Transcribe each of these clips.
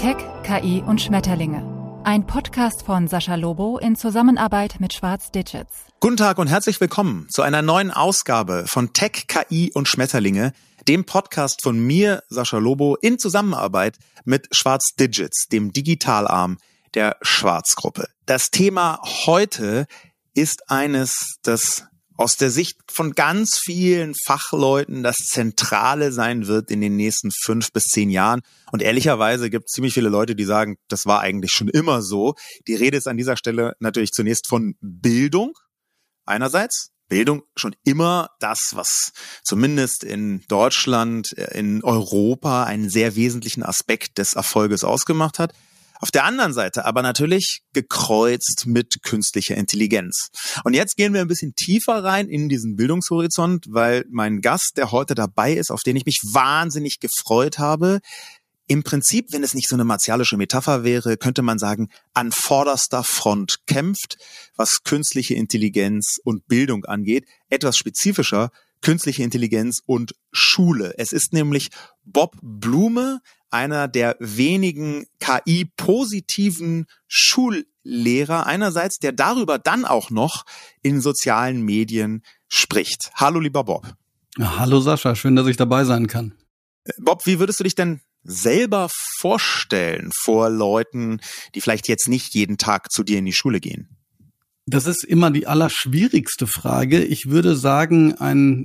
Tech, KI und Schmetterlinge. Ein Podcast von Sascha Lobo in Zusammenarbeit mit Schwarz Digits. Guten Tag und herzlich willkommen zu einer neuen Ausgabe von Tech, KI und Schmetterlinge, dem Podcast von mir, Sascha Lobo, in Zusammenarbeit mit Schwarz Digits, dem Digitalarm der Schwarz-Gruppe. Das Thema heute ist eines, das aus der Sicht von ganz vielen Fachleuten das Zentrale sein wird in den nächsten 5 bis 10 Jahren. Und ehrlicherweise gibt es ziemlich viele Leute, die sagen, das war eigentlich schon immer so. Die Rede ist an dieser Stelle natürlich zunächst von Bildung. Einerseits Bildung schon immer das, was zumindest in Deutschland, in Europa einen sehr wesentlichen Aspekt des Erfolges ausgemacht hat. Auf der anderen Seite aber natürlich gekreuzt mit künstlicher Intelligenz. Und jetzt gehen wir ein bisschen tiefer rein in diesen Bildungshorizont, weil mein Gast, der heute dabei ist, auf den ich mich wahnsinnig gefreut habe, im Prinzip, wenn es nicht so eine martialische Metapher wäre, könnte man sagen, an vorderster Front kämpft, was künstliche Intelligenz und Bildung angeht. Etwas spezifischer, künstliche Intelligenz und Schule. Es ist nämlich Bob Blume, einer der wenigen KI-positiven Schullehrer einerseits, der darüber dann auch noch in sozialen Medien spricht. Hallo, lieber Bob. Hallo Sascha, schön, dass ich dabei sein kann. Bob, wie würdest du dich denn selber vorstellen vor Leuten, die vielleicht jetzt nicht jeden Tag zu dir in die Schule gehen? Das ist immer die allerschwierigste Frage. Ich würde sagen, ein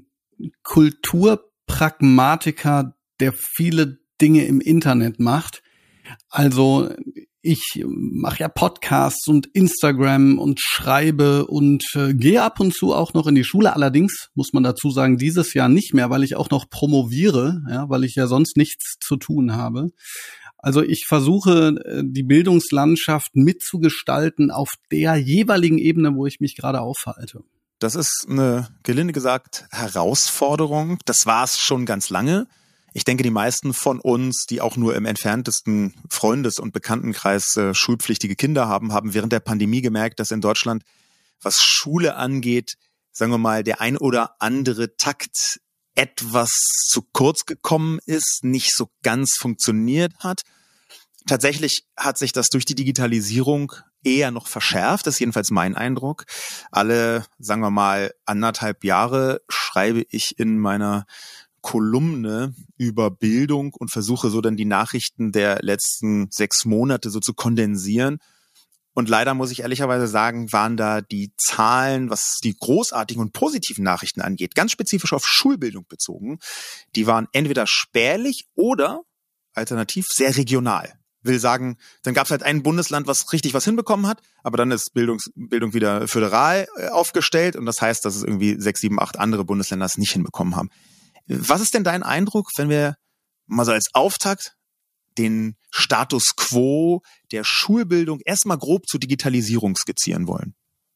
Kulturpragmatiker, der viele Dinge im Internet macht. Also ich mache ja Podcasts und Instagram und schreibe und gehe ab und zu auch noch in die Schule. Allerdings muss man dazu sagen, dieses Jahr nicht mehr, weil ich auch noch promoviere, ja, weil ich ja sonst nichts zu tun habe. Also ich versuche, die Bildungslandschaft mitzugestalten auf der jeweiligen Ebene, wo ich mich gerade aufhalte. Das ist eine, gelinde gesagt, Herausforderung. Das war es schon ganz lange. Ich denke, die meisten von uns, die auch nur im entferntesten Freundes- und Bekanntenkreis schulpflichtige Kinder haben, haben während der Pandemie gemerkt, dass in Deutschland, was Schule angeht, sagen wir mal, der ein oder andere Takt etwas zu kurz gekommen ist, nicht so ganz funktioniert hat. Tatsächlich hat sich das durch die Digitalisierung eher noch verschärft, das ist jedenfalls mein Eindruck. Alle, sagen wir mal, 1,5 Jahre schreibe ich in meiner Kolumne über Bildung und versuche so dann die Nachrichten der letzten 6 Monate so zu kondensieren. Und leider muss ich ehrlicherweise sagen, waren da die Zahlen, was die großartigen und positiven Nachrichten angeht, ganz spezifisch auf Schulbildung bezogen, die waren entweder spärlich oder alternativ sehr regional. Will sagen, dann gab es halt ein Bundesland, was richtig was hinbekommen hat, aber dann ist Bildung wieder föderal aufgestellt und das heißt, dass es irgendwie 6, 7, 8 andere Bundesländer es nicht hinbekommen haben. Was ist denn dein Eindruck, wenn wir mal so als Auftakt den Status quo der Schulbildung erstmal grob zur Digitalisierung skizzieren wollen?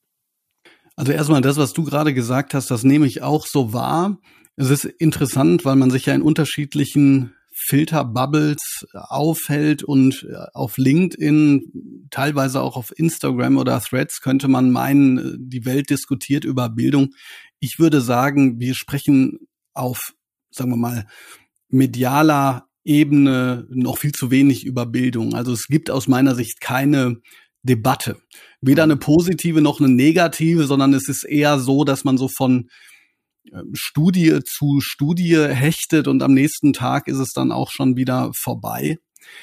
Also erstmal das, was du gerade gesagt hast, das nehme ich auch so wahr. Es ist interessant, weil man sich ja in unterschiedlichen Filterbubbles aufhält und auf LinkedIn, teilweise auch auf Instagram oder Threads könnte man meinen, die Welt diskutiert über Bildung. Ich würde sagen, wir sprechen auf, sagen wir mal, medialer Ebene noch viel zu wenig über Bildung. Also es gibt aus meiner Sicht keine Debatte. Weder eine positive noch eine negative, sondern es ist eher so, dass man so von Studie zu Studie hechtet und am nächsten Tag ist es dann auch schon wieder vorbei.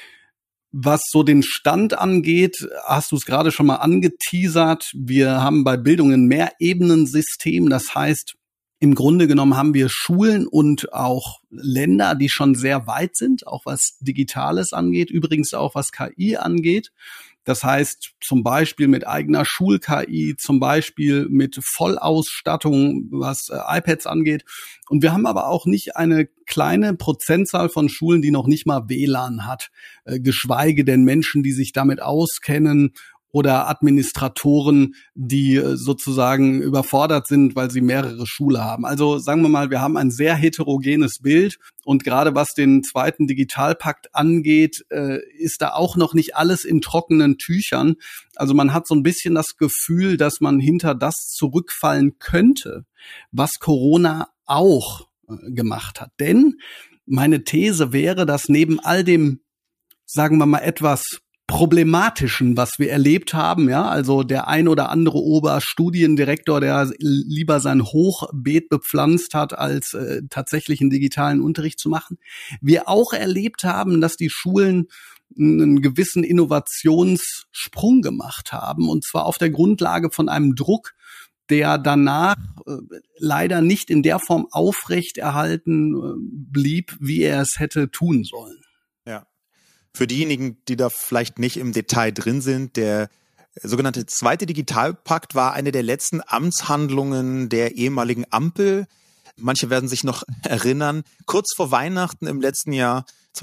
Was so den Stand angeht, hast du es gerade schon mal angeteasert. Wir haben bei Bildung ein Mehrebenensystem. Das heißt, im Grunde genommen haben wir Schulen und auch Länder, die schon sehr weit sind, auch was Digitales angeht, übrigens auch was KI angeht. Das heißt zum Beispiel mit eigener Schul-KI, zum Beispiel mit Vollausstattung, was iPads angeht. Und wir haben aber auch nicht eine kleine Prozentzahl von Schulen, die noch nicht mal WLAN hat, geschweige denn Menschen, die sich damit auskennen oder Administratoren, die sozusagen überfordert sind, weil sie mehrere Schule haben. Also sagen wir mal, wir haben ein sehr heterogenes Bild und gerade was den 2. Digitalpakt angeht, ist da auch noch nicht alles in trockenen Tüchern. Also man hat so ein bisschen das Gefühl, dass man hinter das zurückfallen könnte, was Corona auch gemacht hat. Denn meine These wäre, dass neben all dem sagen wir mal, etwas Problematischen, was wir erlebt haben, ja, also der ein oder andere Oberstudiendirektor, der lieber sein Hochbeet bepflanzt hat, als tatsächlich einen digitalen Unterricht zu machen. Wir auch erlebt haben, dass die Schulen einen gewissen Innovationssprung gemacht haben, und zwar auf der Grundlage von einem Druck, der danach leider nicht in der Form aufrechterhalten blieb, wie er es hätte tun sollen. Ja. Für diejenigen, die da vielleicht nicht im Detail drin sind, der sogenannte zweite Digitalpakt war eine der letzten Amtshandlungen der ehemaligen Ampel. Manche werden sich noch erinnern. Kurz vor Weihnachten im letzten Jahr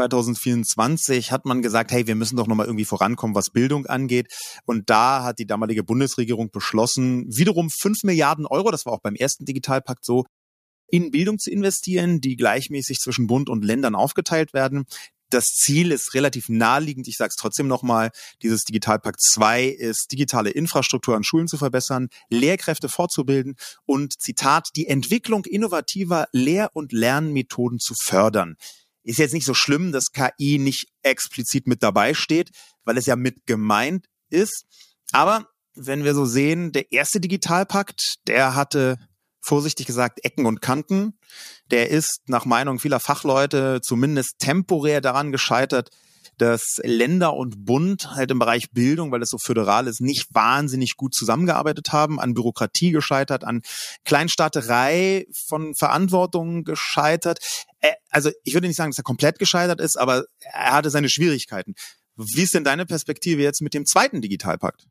2024 hat man gesagt, hey, wir müssen doch nochmal irgendwie vorankommen, was Bildung angeht. Und da hat die damalige Bundesregierung beschlossen, wiederum 5 Milliarden Euro, das war auch beim ersten Digitalpakt so, in Bildung zu investieren, die gleichmäßig zwischen Bund und Ländern aufgeteilt werden. Das Ziel ist relativ naheliegend, ich sage es trotzdem nochmal, dieses Digitalpakt 2 ist, digitale Infrastruktur an Schulen zu verbessern, Lehrkräfte fortzubilden und, Zitat, die Entwicklung innovativer Lehr- und Lernmethoden zu fördern. Ist jetzt nicht so schlimm, dass KI nicht explizit mit dabei steht, weil es ja mit gemeint ist. Aber wenn wir so sehen, der erste Digitalpakt, der hatte, vorsichtig gesagt, Ecken und Kanten. Der ist nach Meinung vieler Fachleute zumindest temporär daran gescheitert, dass Länder und Bund halt im Bereich Bildung, weil es so föderal ist, nicht wahnsinnig gut zusammengearbeitet haben, an Bürokratie gescheitert, an Kleinstaaterei von Verantwortung gescheitert. Also ich würde nicht sagen, dass er komplett gescheitert ist, aber er hatte seine Schwierigkeiten. Wie ist denn deine Perspektive jetzt mit dem zweiten Digitalpakt?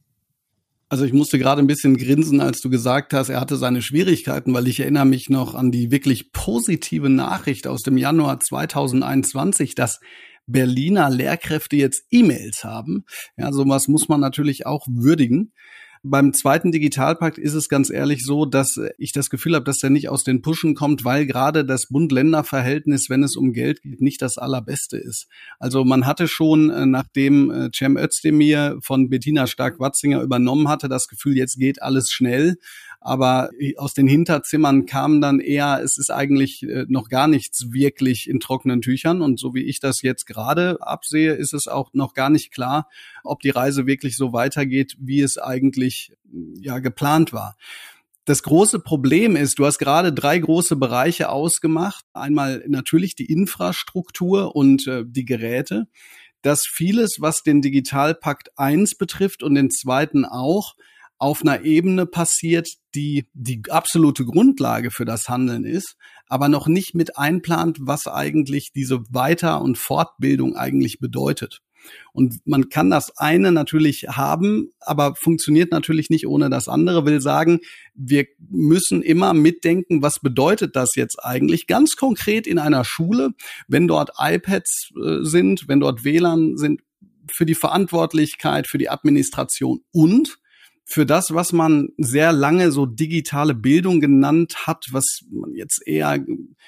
Also ich musste gerade ein bisschen grinsen, als du gesagt hast, er hatte seine Schwierigkeiten, weil ich erinnere mich noch an die wirklich positive Nachricht aus dem Januar 2021, dass Berliner Lehrkräfte jetzt E-Mails haben. Ja, sowas muss man natürlich auch würdigen. Beim zweiten Digitalpakt ist es ganz ehrlich so, dass ich das Gefühl habe, dass der nicht aus den Puschen kommt, weil gerade das Bund-Länder-Verhältnis, wenn es um Geld geht, nicht das allerbeste ist. Also man hatte schon, nachdem Cem Özdemir von Bettina Stark-Watzinger übernommen hatte, das Gefühl, jetzt geht alles schnell. Aber aus den Hinterzimmern kam dann eher, es ist eigentlich noch gar nichts wirklich in trockenen Tüchern. Und so wie ich das jetzt gerade absehe, ist es auch noch gar nicht klar, ob die Reise wirklich so weitergeht, wie es eigentlich geplant war. Das große Problem ist, du hast gerade 3 große Bereiche ausgemacht. Einmal natürlich die Infrastruktur und die Geräte. Dass vieles, was den Digitalpakt 1 betrifft und den zweiten auch, auf einer Ebene passiert, die absolute Grundlage für das Handeln ist, aber noch nicht mit einplant, was eigentlich diese Weiter- und Fortbildung eigentlich bedeutet. Und man kann das eine natürlich haben, aber funktioniert natürlich nicht ohne das andere. Will sagen, wir müssen immer mitdenken, was bedeutet das jetzt eigentlich ganz konkret in einer Schule, wenn dort iPads sind, wenn dort WLAN sind, für die Verantwortlichkeit, für die Administration und für das, was man sehr lange so digitale Bildung genannt hat, was man jetzt eher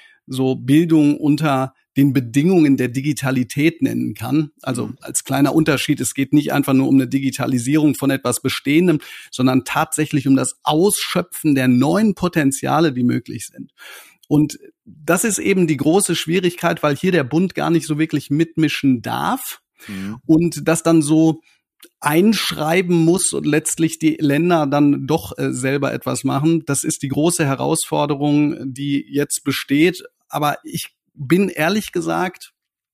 so Bildung unter den Bedingungen der Digitalität nennen kann. Also als kleiner Unterschied, es geht nicht einfach nur um eine Digitalisierung von etwas Bestehendem, sondern tatsächlich um das Ausschöpfen der neuen Potenziale, die möglich sind. Und das ist eben die große Schwierigkeit, weil hier der Bund gar nicht so wirklich mitmischen darf und das dann so einschreiben muss und letztlich die Länder dann doch selber etwas machen. Das ist die große Herausforderung, die jetzt besteht. Aber ich bin ehrlich gesagt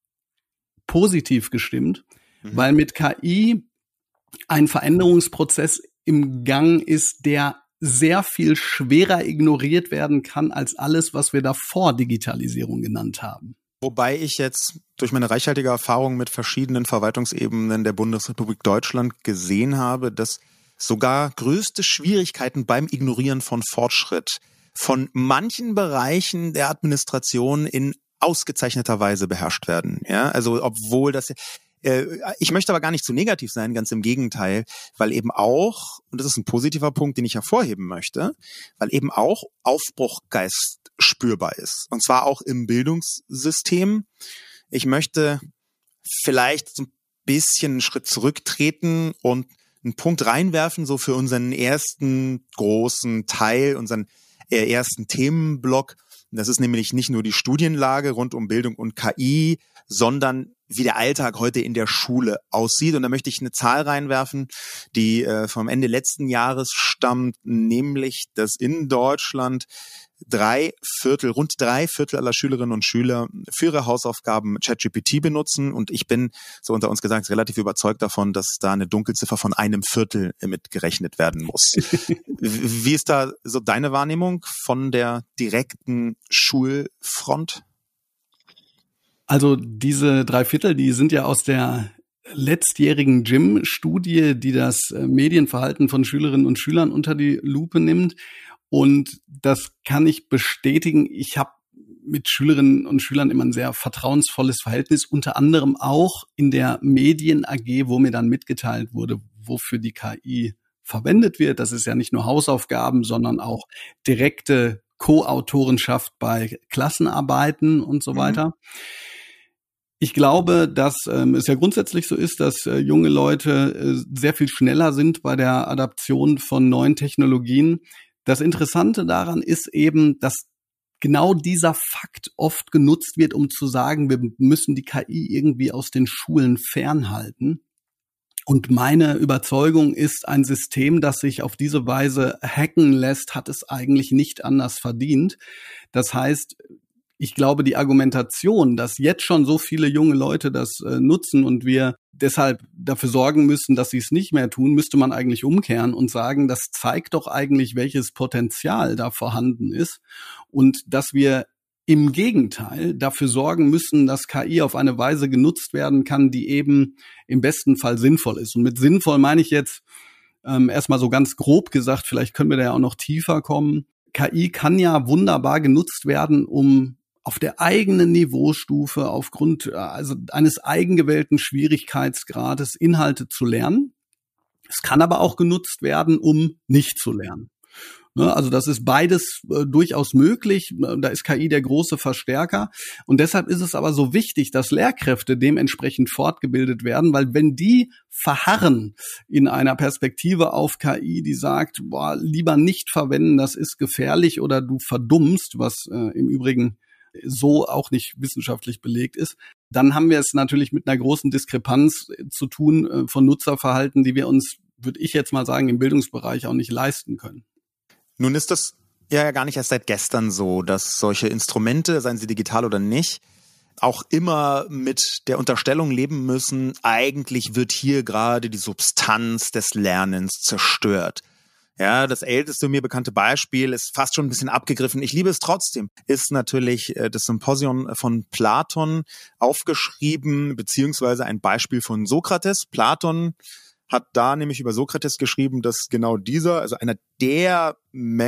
positiv gestimmt, weil mit KI ein Veränderungsprozess im Gang ist, der sehr viel schwerer ignoriert werden kann als alles, was wir davor Digitalisierung genannt haben. Wobei ich jetzt durch meine reichhaltige Erfahrung mit verschiedenen Verwaltungsebenen der Bundesrepublik Deutschland gesehen habe, dass sogar größte Schwierigkeiten beim Ignorieren von Fortschritt von manchen Bereichen der Administration in ausgezeichneter Weise beherrscht werden. Ja, also obwohl das, ich möchte aber gar nicht zu negativ sein, ganz im Gegenteil, weil eben auch, und das ist ein positiver Punkt, den ich hervorheben möchte, weil eben auch Aufbruchgeist spürbar ist. Und zwar auch im Bildungssystem. Ich möchte vielleicht so ein bisschen einen Schritt zurücktreten und einen Punkt reinwerfen, so für unseren ersten großen Teil, unseren ersten Themenblock, Das ist nämlich nicht nur die Studienlage rund um Bildung und KI, sondern wie der Alltag heute in der Schule aussieht. Und da möchte ich eine Zahl reinwerfen, die vom Ende letzten Jahres stammt, nämlich, dass in Deutschland rund 3/4 aller Schülerinnen und Schüler für ihre Hausaufgaben ChatGPT benutzen. Und ich bin, so unter uns gesagt, relativ überzeugt davon, dass da eine Dunkelziffer von 1/4 mitgerechnet werden muss. Wie ist da so deine Wahrnehmung von der direkten Schulfront? Also diese 3/4, die sind ja aus der letztjährigen JIM-Studie, die das Medienverhalten von Schülerinnen und Schülern unter die Lupe nimmt. Und das kann ich bestätigen. Ich habe mit Schülerinnen und Schülern immer ein sehr vertrauensvolles Verhältnis, unter anderem auch in der Medien AG, wo mir dann mitgeteilt wurde, wofür die KI verwendet wird. Das ist ja nicht nur Hausaufgaben, sondern auch direkte Co-Autorenschaft bei Klassenarbeiten und so weiter. Ich glaube, dass es ja grundsätzlich so ist, dass junge Leute sehr viel schneller sind bei der Adaption von neuen Technologien. Das Interessante daran ist eben, dass genau dieser Fakt oft genutzt wird, um zu sagen, wir müssen die KI irgendwie aus den Schulen fernhalten. Und meine Überzeugung ist, ein System, das sich auf diese Weise hacken lässt, hat es eigentlich nicht anders verdient. Das heißt, ich glaube, die Argumentation, dass jetzt schon so viele junge Leute das nutzen und wir deshalb dafür sorgen müssen, dass sie es nicht mehr tun, müsste man eigentlich umkehren und sagen, das zeigt doch eigentlich, welches Potenzial da vorhanden ist und dass wir im Gegenteil dafür sorgen müssen, dass KI auf eine Weise genutzt werden kann, die eben im besten Fall sinnvoll ist. Und mit sinnvoll meine ich jetzt erstmal so ganz grob gesagt, vielleicht können wir da ja auch noch tiefer kommen. KI kann ja wunderbar genutzt werden, um auf der eigenen Niveaustufe aufgrund eines eigengewählten Schwierigkeitsgrades Inhalte zu lernen. Es kann aber auch genutzt werden, um nicht zu lernen. Also das ist beides durchaus möglich. Da ist KI der große Verstärker. Und deshalb ist es aber so wichtig, dass Lehrkräfte dementsprechend fortgebildet werden, weil wenn die verharren in einer Perspektive auf KI, die sagt, lieber nicht verwenden, das ist gefährlich oder du verdummst, was im Übrigen so auch nicht wissenschaftlich belegt ist, dann haben wir es natürlich mit einer großen Diskrepanz zu tun von Nutzerverhalten, die wir uns, würde ich jetzt mal sagen, im Bildungsbereich auch nicht leisten können. Nun ist das ja gar nicht erst seit gestern so, dass solche Instrumente, seien sie digital oder nicht, auch immer mit der Unterstellung leben müssen, eigentlich wird hier gerade die Substanz des Lernens zerstört. Ja, das älteste mir bekannte Beispiel ist fast schon ein bisschen abgegriffen. Ich liebe es trotzdem. Ist natürlich das Symposion von Platon aufgeschrieben, beziehungsweise ein Beispiel von Sokrates. Platon hat da nämlich über Sokrates geschrieben, dass genau dieser, also einer der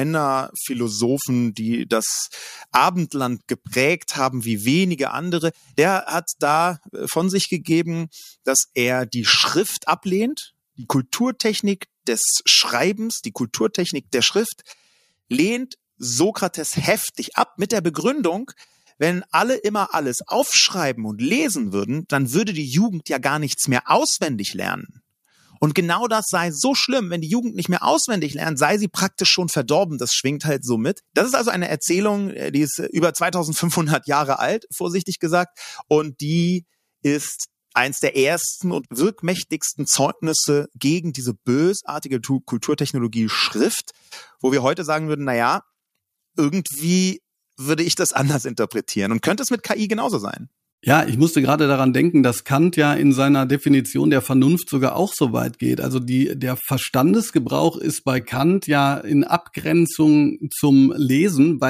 Männerphilosophen, die das Abendland geprägt haben wie wenige andere, der hat da von sich gegeben, dass er die Schrift ablehnt, die Kulturtechnik des Schreibens, die Kulturtechnik der Schrift, lehnt Sokrates heftig ab mit der Begründung, wenn alle immer alles aufschreiben und lesen würden, dann würde die Jugend ja gar nichts mehr auswendig lernen. Und genau das sei so schlimm, wenn die Jugend nicht mehr auswendig lernt, sei sie praktisch schon verdorben. Das schwingt halt so mit. Das ist also eine Erzählung, die ist über 2500 Jahre alt, vorsichtig gesagt. Und die ist eins der ersten und wirkmächtigsten Zeugnisse gegen diese bösartige Kulturtechnologie Schrift, wo wir heute sagen würden, naja, irgendwie würde ich das anders interpretieren. Und könnte es mit KI genauso sein? Ja, ich musste gerade daran denken, dass Kant ja in seiner Definition der Vernunft sogar auch so weit geht. Also der Verstandesgebrauch ist bei Kant ja in Abgrenzung zum Lesen,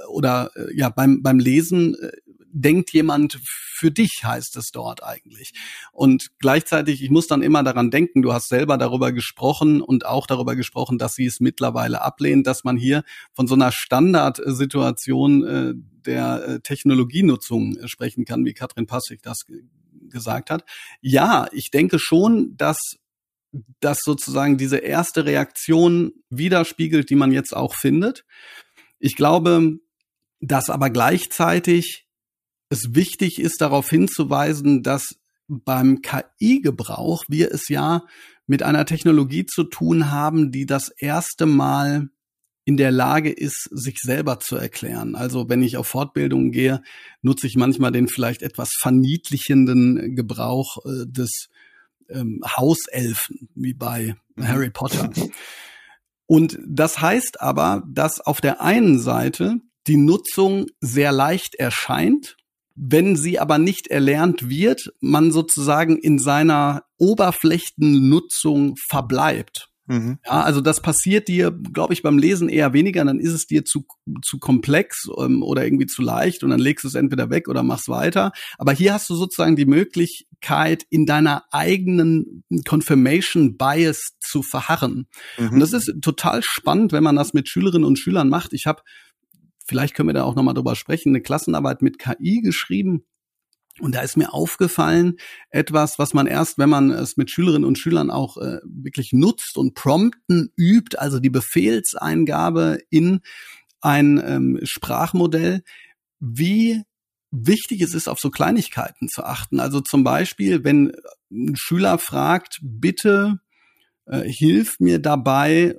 beim Lesen denkt jemand für dich, heißt es dort eigentlich. Und gleichzeitig, ich muss dann immer daran denken, du hast selber darüber gesprochen und auch darüber gesprochen, dass sie es mittlerweile ablehnt, dass man hier von so einer Standardsituation der Technologienutzung sprechen kann, wie Katrin Passig das gesagt hat. Ja, ich denke schon, dass das sozusagen diese erste Reaktion widerspiegelt, die man jetzt auch findet. Ich glaube, dass aber gleichzeitig es wichtig ist, darauf hinzuweisen, dass beim KI-Gebrauch wir es ja mit einer Technologie zu tun haben, die das erste Mal in der Lage ist, sich selber zu erklären. Also wenn ich auf Fortbildungen gehe, nutze ich manchmal den vielleicht etwas verniedlichenden Gebrauch des Hauselfen, wie bei Harry Potter. Und das heißt aber, dass auf der einen Seite die Nutzung sehr leicht erscheint, wenn sie aber nicht erlernt wird, man sozusagen in seiner Oberflächennutzung verbleibt. Ja, also das passiert dir, glaube ich, beim Lesen eher weniger, dann ist es dir zu komplex oder irgendwie zu leicht und dann legst du es entweder weg oder machst weiter. Aber hier hast du sozusagen die Möglichkeit, in deiner eigenen Confirmation Bias zu verharren. Und das ist total spannend, wenn man das mit Schülerinnen und Schülern macht. Ich habe, vielleicht können wir da auch nochmal drüber sprechen, eine Klassenarbeit mit KI geschrieben. Und da ist mir aufgefallen, etwas, was man erst, wenn man es mit Schülerinnen und Schülern auch wirklich nutzt und Prompten übt, also die Befehlseingabe in ein Sprachmodell, wie wichtig es ist, auf so Kleinigkeiten zu achten. Also zum Beispiel, wenn ein Schüler fragt, bitte hilf mir dabei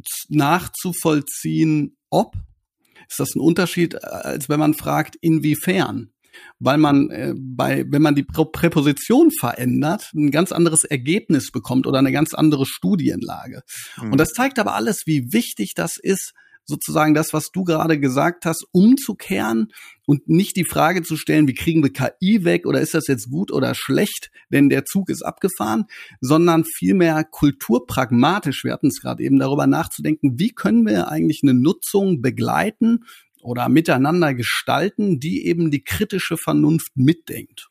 nachzuvollziehen, ob, ist das ein Unterschied, als wenn man fragt, inwiefern? Weil man wenn man die Präposition verändert, ein ganz anderes Ergebnis bekommt oder eine ganz andere Studienlage. Und das zeigt aber alles, wie wichtig das ist, sozusagen das, was du gerade gesagt hast, umzukehren und nicht die Frage zu stellen, wie kriegen wir KI weg oder ist das jetzt gut oder schlecht, denn der Zug ist abgefahren, sondern vielmehr kulturpragmatisch, wir hatten es gerade eben, darüber nachzudenken, wie können wir eigentlich eine Nutzung begleiten oder miteinander gestalten, die eben die kritische Vernunft mitdenkt.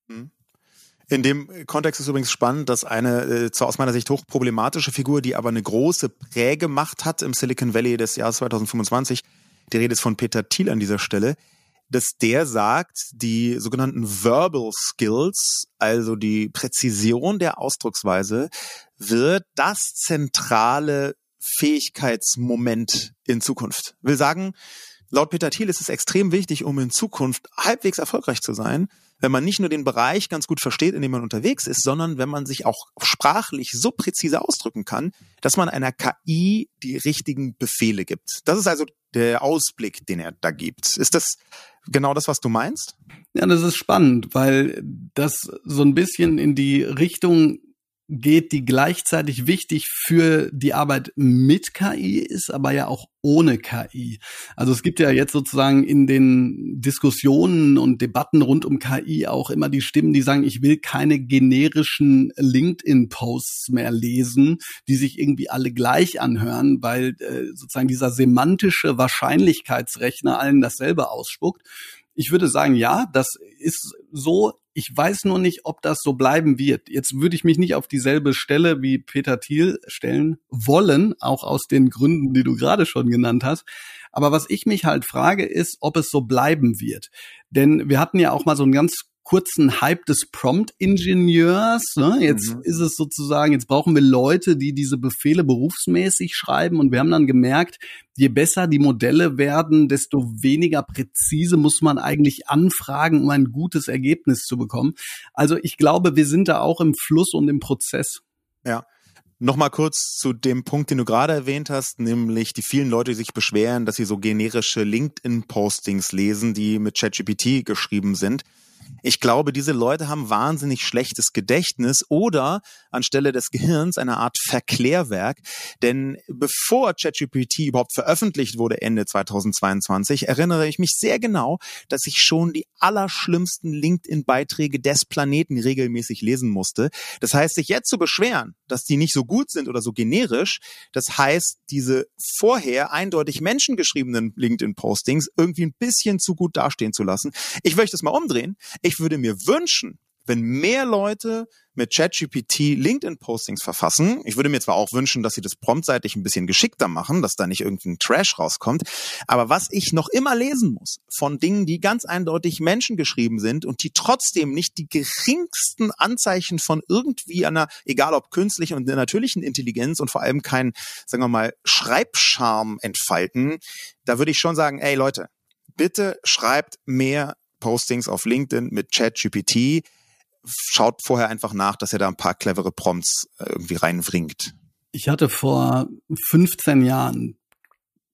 In dem Kontext ist übrigens spannend, dass eine zwar aus meiner Sicht hochproblematische Figur, die aber eine große Prägemacht hat im Silicon Valley des Jahres 2025, die Rede ist von Peter Thiel an dieser Stelle, dass der sagt, die sogenannten Verbal Skills, also die Präzision der Ausdrucksweise, wird das zentrale Fähigkeitsmoment in Zukunft. Will sagen, laut Peter Thiel ist es extrem wichtig, um in Zukunft halbwegs erfolgreich zu sein, wenn man nicht nur den Bereich ganz gut versteht, in dem man unterwegs ist, sondern wenn man sich auch sprachlich so präzise ausdrücken kann, dass man einer KI die richtigen Befehle gibt. Das ist also der Ausblick, den er da gibt. Ist das genau das, was du meinst? Ja, das ist spannend, weil das so ein bisschen in die Richtung geht, die gleichzeitig wichtig für die Arbeit mit KI ist, aber ja auch ohne KI. Also es gibt ja jetzt sozusagen in den Diskussionen und Debatten rund um KI auch immer die Stimmen, die sagen, ich will keine generischen LinkedIn-Posts mehr lesen, die sich irgendwie alle gleich anhören, weil sozusagen dieser semantische Wahrscheinlichkeitsrechner allen dasselbe ausspuckt. Ich würde sagen, ja, das ist so. Ich weiß nur nicht, ob das so bleiben wird. Jetzt würde ich mich nicht auf dieselbe Stelle wie Peter Thiel stellen wollen, auch aus den Gründen, die du gerade schon genannt hast. Aber was ich mich halt frage, ist, ob es so bleiben wird. Denn wir hatten ja auch mal so einen ganz kurzen Hype des Prompt-Ingenieurs. Ne? Jetzt ist es sozusagen, jetzt brauchen wir Leute, die diese Befehle berufsmäßig schreiben. Und wir haben dann gemerkt, je besser die Modelle werden, desto weniger präzise muss man eigentlich anfragen, um ein gutes Ergebnis zu bekommen. Also ich glaube, wir sind da auch im Fluss und im Prozess. Ja. Nochmal kurz zu dem Punkt, den du gerade erwähnt hast, nämlich die vielen Leute, die sich beschweren, dass sie so generische LinkedIn-Postings lesen, die mit ChatGPT geschrieben sind. Ich glaube, diese Leute haben wahnsinnig schlechtes Gedächtnis oder anstelle des Gehirns eine Art Verklärwerk. Denn bevor ChatGPT überhaupt veröffentlicht wurde Ende 2022, erinnere ich mich sehr genau, dass ich schon die allerschlimmsten LinkedIn-Beiträge des Planeten regelmäßig lesen musste. Das heißt, sich jetzt zu beschweren, dass die nicht so gut sind oder so generisch, das heißt, diese vorher eindeutig menschengeschriebenen LinkedIn-Postings irgendwie ein bisschen zu gut dastehen zu lassen. Ich möchte es mal umdrehen. Ich würde mir wünschen, wenn mehr Leute mit ChatGPT LinkedIn-Postings verfassen. Ich würde mir zwar auch wünschen, dass sie das promptseitig ein bisschen geschickter machen, dass da nicht irgendein Trash rauskommt. Aber was ich noch immer lesen muss von Dingen, die ganz eindeutig menschengeschrieben sind und die trotzdem nicht die geringsten Anzeichen von irgendwie einer, egal ob künstlichen und natürlichen Intelligenz und vor allem kein, sagen wir mal, Schreibscharme entfalten, da würde ich schon sagen, ey Leute, bitte schreibt mehr Postings auf LinkedIn mit ChatGPT. Schaut vorher einfach nach, dass ihr da ein paar clevere Prompts irgendwie reinbringt. Ich hatte vor 15 Jahren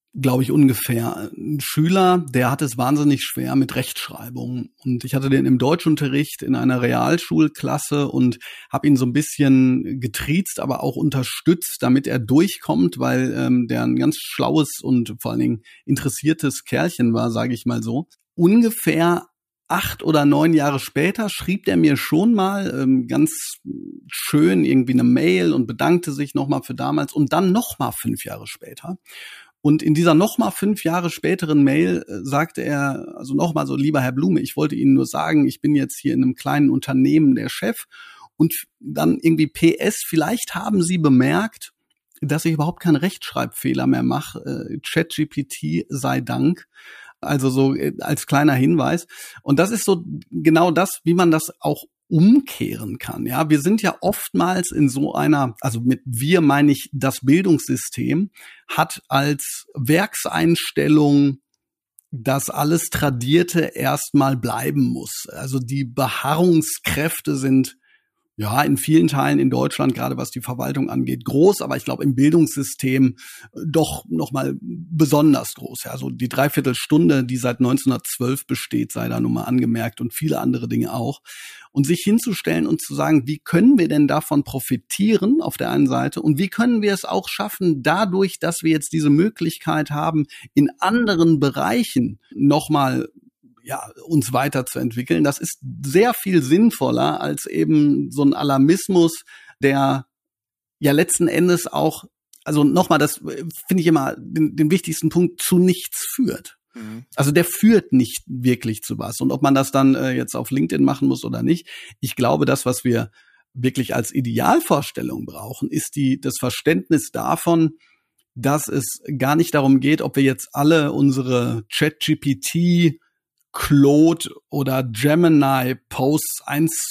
glaube ich, ungefähr. Ein Schüler, der hat es wahnsinnig schwer mit Rechtschreibung. Und ich hatte den im Deutschunterricht in einer Realschulklasse und habe ihn so ein bisschen getriezt, aber auch unterstützt, damit er durchkommt, weil der ein ganz schlaues und vor allen Dingen interessiertes Kerlchen war, sage ich mal so. Ungefähr 8 oder 9 Jahre später schrieb der mir schon mal ganz schön irgendwie eine Mail und bedankte sich nochmal für damals und dann nochmal 5 Jahre später. Und in dieser nochmal 5 Jahre späteren Mail sagte er, also nochmal so, lieber Herr Blume, ich wollte Ihnen nur sagen, ich bin jetzt hier in einem kleinen Unternehmen der Chef und dann irgendwie PS, vielleicht haben Sie bemerkt, dass ich überhaupt keinen Rechtschreibfehler mehr mache, ChatGPT sei Dank. Also so als kleiner Hinweis. Und das ist so genau das, wie man das auch umkehren kann. Ja, wir sind ja oftmals in so einer, also mit wir meine ich, das Bildungssystem hat als Werkseinstellung, dass alles Tradierte erstmal bleiben muss. Also die Beharrungskräfte sind ja in vielen Teilen in Deutschland, gerade was die Verwaltung angeht, groß, aber ich glaube im Bildungssystem doch nochmal besonders groß. Ja, so die Dreiviertelstunde, die seit 1912 besteht, sei da nun mal angemerkt und viele andere Dinge auch. Und sich hinzustellen und zu sagen, wie können wir denn davon profitieren auf der einen Seite und wie können wir es auch schaffen, dadurch, dass wir jetzt diese Möglichkeit haben, in anderen Bereichen nochmal uns weiterzuentwickeln. Das ist sehr viel sinnvoller als eben so ein Alarmismus, der ja letzten Endes auch, also nochmal, das finde ich immer den wichtigsten Punkt, zu nichts führt. Also der führt nicht wirklich zu was. Und ob man das dann jetzt auf LinkedIn machen muss oder nicht, ich glaube, das, was wir wirklich als Idealvorstellung brauchen, ist das Verständnis davon, dass es gar nicht darum geht, ob wir jetzt alle unsere ChatGPT, Claude oder Gemini Posts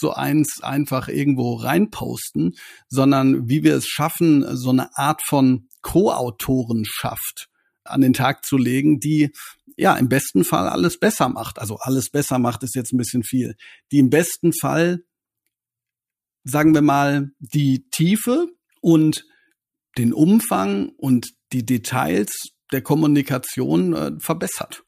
1:1 einfach irgendwo reinposten, sondern wie wir es schaffen, so eine Art von Co-Autorenschaft an den Tag zu legen, die ja im besten Fall alles besser macht. Also alles besser macht ist jetzt ein bisschen viel. Die im besten Fall, sagen wir mal, die Tiefe und den Umfang und die Details der Kommunikation verbessert.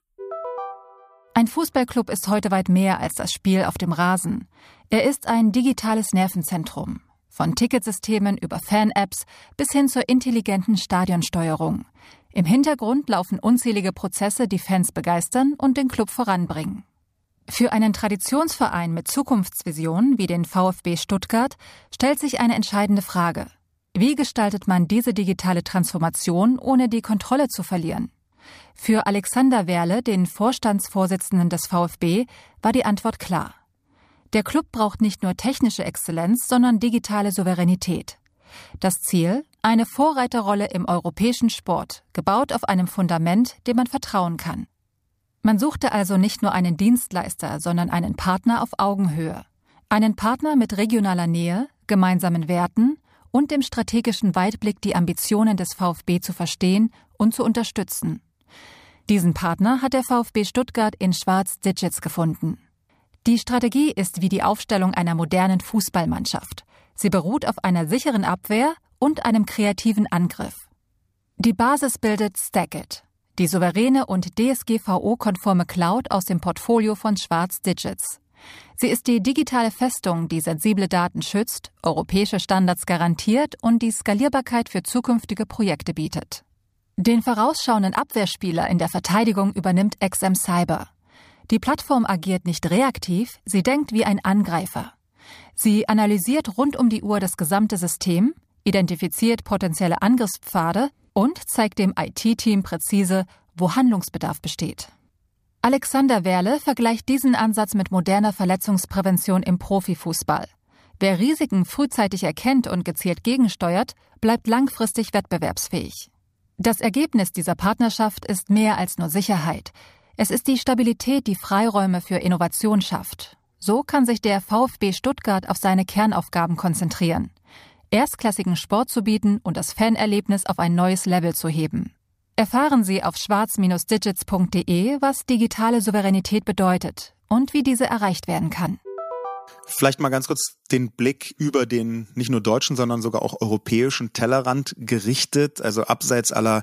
Ein Fußballclub ist heute weit mehr als das Spiel auf dem Rasen. Er ist ein digitales Nervenzentrum. Von Ticketsystemen über Fan-Apps bis hin zur intelligenten Stadionsteuerung. Im Hintergrund laufen unzählige Prozesse, die Fans begeistern und den Club voranbringen. Für einen Traditionsverein mit Zukunftsvisionen wie den VfB Stuttgart stellt sich eine entscheidende Frage. Wie gestaltet man diese digitale Transformation, ohne die Kontrolle zu verlieren? Für Alexander Werle, den Vorstandsvorsitzenden des VfB, war die Antwort klar. Der Club braucht nicht nur technische Exzellenz, sondern digitale Souveränität. Das Ziel? Eine Vorreiterrolle im europäischen Sport, gebaut auf einem Fundament, dem man vertrauen kann. Man suchte also nicht nur einen Dienstleister, sondern einen Partner auf Augenhöhe. Einen Partner mit regionaler Nähe, gemeinsamen Werten und dem strategischen Weitblick, die Ambitionen des VfB zu verstehen und zu unterstützen. Diesen Partner hat der VfB Stuttgart in Schwarz Digits gefunden. Die Strategie ist wie die Aufstellung einer modernen Fußballmannschaft. Sie beruht auf einer sicheren Abwehr und einem kreativen Angriff. Die Basis bildet Stackit, die souveräne und DSGVO-konforme Cloud aus dem Portfolio von Schwarz Digits. Sie ist die digitale Festung, die sensible Daten schützt, europäische Standards garantiert und die Skalierbarkeit für zukünftige Projekte bietet. Den vorausschauenden Abwehrspieler in der Verteidigung übernimmt XM Cyber. Die Plattform agiert nicht reaktiv, sie denkt wie ein Angreifer. Sie analysiert rund um die Uhr das gesamte System, identifiziert potenzielle Angriffspfade und zeigt dem IT-Team präzise, wo Handlungsbedarf besteht. Alexander Werle vergleicht diesen Ansatz mit moderner Verletzungsprävention im Profifußball. Wer Risiken frühzeitig erkennt und gezielt gegensteuert, bleibt langfristig wettbewerbsfähig. Das Ergebnis dieser Partnerschaft ist mehr als nur Sicherheit. Es ist die Stabilität, die Freiräume für Innovation schafft. So kann sich der VfB Stuttgart auf seine Kernaufgaben konzentrieren. Erstklassigen Sport zu bieten und das Fanerlebnis auf ein neues Level zu heben. Erfahren Sie auf schwarz-digits.de, was digitale Souveränität bedeutet und wie diese erreicht werden kann. Vielleicht mal ganz kurz den Blick über den nicht nur deutschen, sondern sogar auch europäischen Tellerrand gerichtet, also abseits aller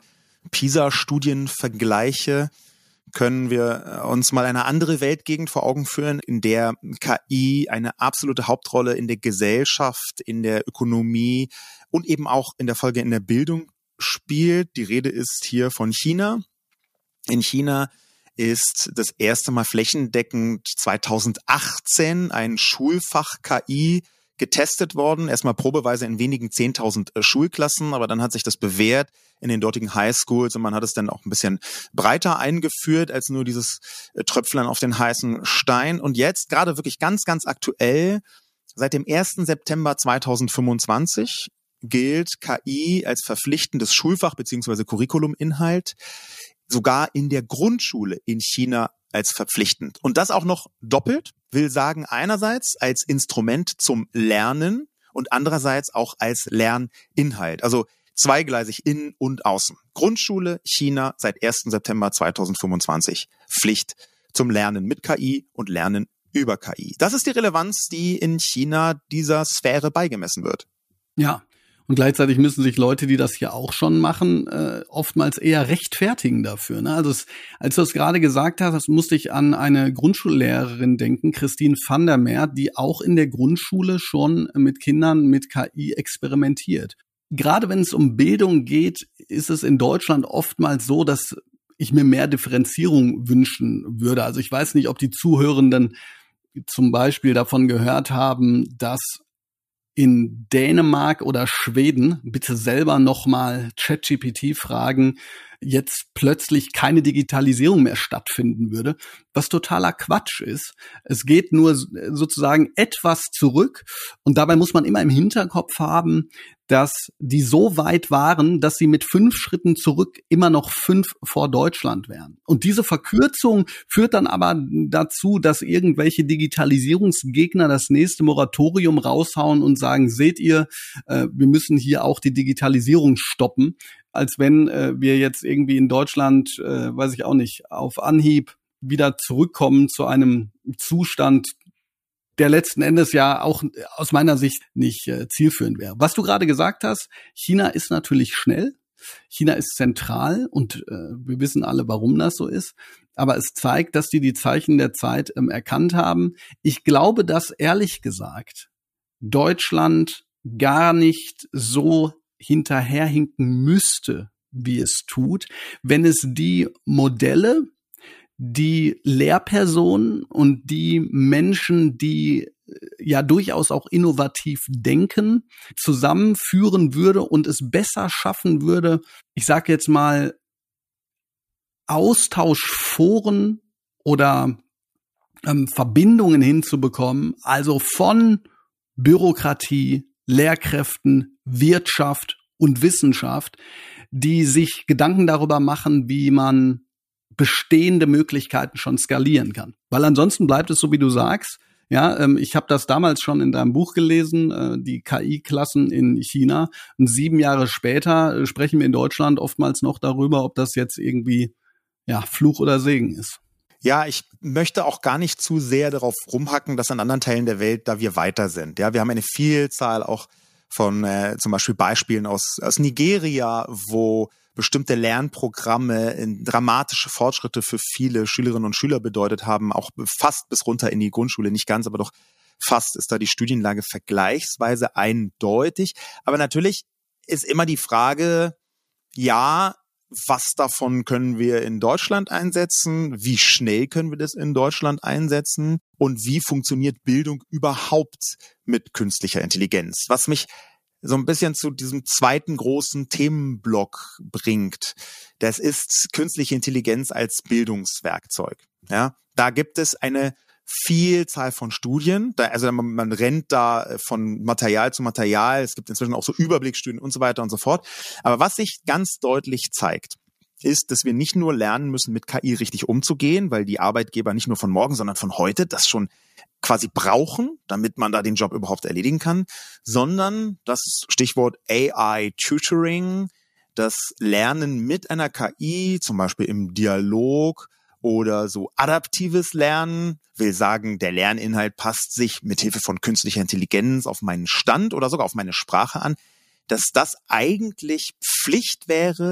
PISA-Studienvergleiche können wir uns mal eine andere Weltgegend vor Augen führen, in der KI eine absolute Hauptrolle in der Gesellschaft, in der Ökonomie und eben auch in der Folge in der Bildung spielt. Die Rede ist hier von China. In China ist das erste Mal flächendeckend 2018 ein Schulfach KI getestet worden, erstmal probeweise in wenigen 10.000 Schulklassen, aber dann hat sich das bewährt in den dortigen Highschools und man hat es dann auch ein bisschen breiter eingeführt als nur dieses Tröpflein auf den heißen Stein. Und jetzt, gerade wirklich ganz, ganz aktuell, seit dem 1. September 2025 gilt KI als verpflichtendes Schulfach bzw. Curriculuminhalt, sogar in der Grundschule in China als verpflichtend. Und das auch noch doppelt, will sagen, einerseits als Instrument zum Lernen und andererseits auch als Lerninhalt. Also zweigleisig innen und außen. Grundschule China seit 1. September 2025 Pflicht zum Lernen mit KI und Lernen über KI. Das ist die Relevanz, die in China dieser Sphäre beigemessen wird. Ja. Und gleichzeitig müssen sich Leute, die das hier auch schon machen, oftmals eher rechtfertigen dafür. Ne? Also als du es gerade gesagt hast, musste ich an eine Grundschullehrerin denken, Christine van der Meer, die auch in der Grundschule schon mit Kindern mit KI experimentiert. Gerade wenn es um Bildung geht, ist es in Deutschland oftmals so, dass ich mir mehr Differenzierung wünschen würde. Also ich weiß nicht, ob die Zuhörenden zum Beispiel davon gehört haben, dass in Dänemark oder Schweden, bitte selber nochmal ChatGPT fragen, jetzt plötzlich keine Digitalisierung mehr stattfinden würde, was totaler Quatsch ist. Es geht nur sozusagen etwas zurück und dabei muss man immer im Hinterkopf haben, dass die so weit waren, dass sie mit 5 Schritten zurück immer noch 5 vor Deutschland wären. Und diese Verkürzung führt dann aber dazu, dass irgendwelche Digitalisierungsgegner das nächste Moratorium raushauen und sagen, seht ihr, wir müssen hier auch die Digitalisierung stoppen, als wenn wir jetzt irgendwie in Deutschland, weiß ich auch nicht, auf Anhieb wieder zurückkommen zu einem Zustand, der letzten Endes ja auch aus meiner Sicht nicht zielführend wäre. Was du gerade gesagt hast, China ist natürlich schnell, China ist zentral und wir wissen alle, warum das so ist. Aber es zeigt, dass die Zeichen der Zeit erkannt haben. Ich glaube, dass ehrlich gesagt Deutschland gar nicht so hinterherhinken müsste, wie es tut, wenn es die Modelle, die Lehrpersonen und die Menschen, die ja durchaus auch innovativ denken, zusammenführen würde und es besser schaffen würde, ich sage jetzt mal, Austauschforen oder Verbindungen hinzubekommen, also von Bürokratie, Lehrkräften, Wirtschaft und Wissenschaft, die sich Gedanken darüber machen, wie man bestehende Möglichkeiten schon skalieren kann. Weil ansonsten bleibt es so, wie du sagst. Ja, ich habe das damals schon in deinem Buch gelesen, die KI-Klassen in China. Und 7 Jahre später sprechen wir in Deutschland oftmals noch darüber, ob das jetzt irgendwie Fluch oder Segen ist. Ja, ich möchte auch gar nicht zu sehr darauf rumhacken, dass in anderen Teilen der Welt, da wir weiter sind. Ja, wir haben eine Vielzahl auch von zum Beispiel Beispielen aus Nigeria, wo bestimmte Lernprogramme dramatische Fortschritte für viele Schülerinnen und Schüler bedeutet haben, auch fast bis runter in die Grundschule, nicht ganz, aber doch fast ist da die Studienlage vergleichsweise eindeutig. Aber natürlich ist immer die Frage, was davon können wir in Deutschland einsetzen? Wie schnell können wir das in Deutschland einsetzen? Und wie funktioniert Bildung überhaupt mit künstlicher Intelligenz? Was mich so ein bisschen zu diesem zweiten großen Themenblock bringt. Das ist künstliche Intelligenz als Bildungswerkzeug. Ja, da gibt es eine Vielzahl von Studien. Also man rennt da von Material zu Material. Es gibt inzwischen auch so Überblicksstudien und so weiter und so fort. Aber was sich ganz deutlich zeigt, ist, dass wir nicht nur lernen müssen, mit KI richtig umzugehen, weil die Arbeitgeber nicht nur von morgen, sondern von heute das schon quasi brauchen, damit man da den Job überhaupt erledigen kann, sondern das Stichwort AI-Tutoring, das Lernen mit einer KI, zum Beispiel im Dialog oder so adaptives Lernen, will sagen, der Lerninhalt passt sich mit Hilfe von künstlicher Intelligenz auf meinen Stand oder sogar auf meine Sprache an, dass das eigentlich Pflicht wäre,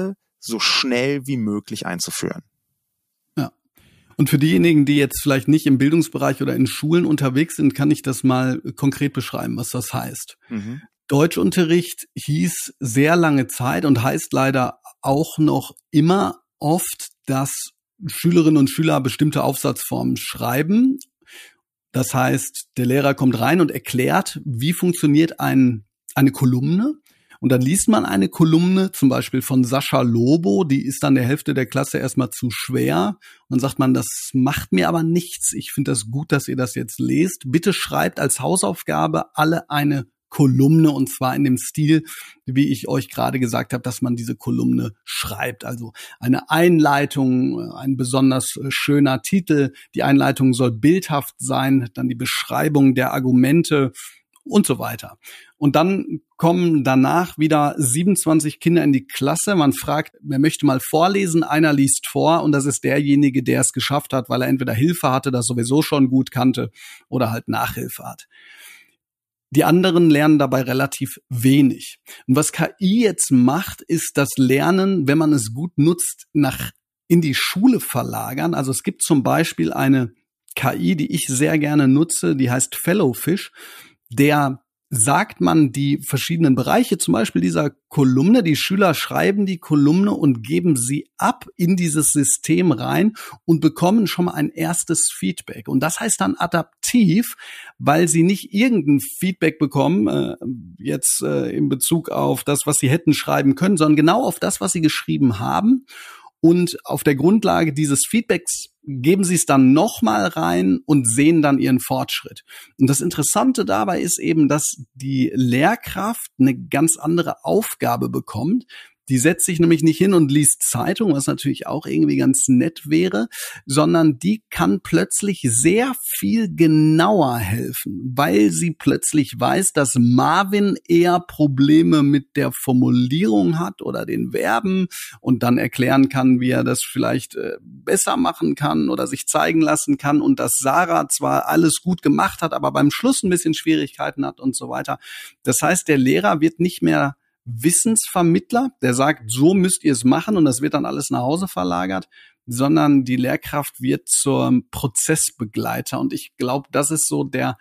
so schnell wie möglich einzuführen. Ja. Und für diejenigen, die jetzt vielleicht nicht im Bildungsbereich oder in Schulen unterwegs sind, kann ich das mal konkret beschreiben, was das heißt. Mhm. Deutschunterricht hieß sehr lange Zeit und heißt leider auch noch immer oft, dass Schülerinnen und Schüler bestimmte Aufsatzformen schreiben. Das heißt, der Lehrer kommt rein und erklärt, wie funktioniert eine Kolumne. Und dann liest man eine Kolumne, zum Beispiel von Sascha Lobo, die ist dann der Hälfte der Klasse erstmal zu schwer. Und dann sagt man, das macht mir aber nichts. Ich finde das gut, dass ihr das jetzt lest. Bitte schreibt als Hausaufgabe alle eine Kolumne, und zwar in dem Stil, wie ich euch gerade gesagt habe, dass man diese Kolumne schreibt. Also eine Einleitung, ein besonders schöner Titel. Die Einleitung soll bildhaft sein, dann die Beschreibung der Argumente und so weiter. Und dann kommen danach wieder 27 Kinder in die Klasse. Man fragt, wer möchte mal vorlesen? Einer liest vor und das ist derjenige, der es geschafft hat, weil er entweder Hilfe hatte, das sowieso schon gut kannte, oder halt Nachhilfe hat. Die anderen lernen dabei relativ wenig. Und was KI jetzt macht, ist das Lernen, wenn man es gut nutzt, in die Schule verlagern. Also es gibt zum Beispiel eine KI, die ich sehr gerne nutze, die heißt Fellowfish. Der sagt man die verschiedenen Bereiche, zum Beispiel dieser Kolumne, die Schüler schreiben die Kolumne und geben sie ab in dieses System rein und bekommen schon mal ein erstes Feedback. Und das heißt dann adaptiv, weil sie nicht irgendein Feedback bekommen, in Bezug auf das, was sie hätten schreiben können, sondern genau auf das, was sie geschrieben haben. Und auf der Grundlage dieses Feedbacks geben sie es dann nochmal rein und sehen dann ihren Fortschritt. Und das Interessante dabei ist eben, dass die Lehrkraft eine ganz andere Aufgabe bekommt. Die setzt sich nämlich nicht hin und liest Zeitung, was natürlich auch irgendwie ganz nett wäre, sondern die kann plötzlich sehr viel genauer helfen, weil sie plötzlich weiß, dass Marvin eher Probleme mit der Formulierung hat oder den Verben und dann erklären kann, wie er das vielleicht besser machen kann oder sich zeigen lassen kann und dass Sarah zwar alles gut gemacht hat, aber beim Schluss ein bisschen Schwierigkeiten hat und so weiter. Das heißt, der Lehrer wird nicht mehr Wissensvermittler, der sagt, so müsst ihr es machen und das wird dann alles nach Hause verlagert, sondern die Lehrkraft wird zum Prozessbegleiter. Und ich glaube, das ist so das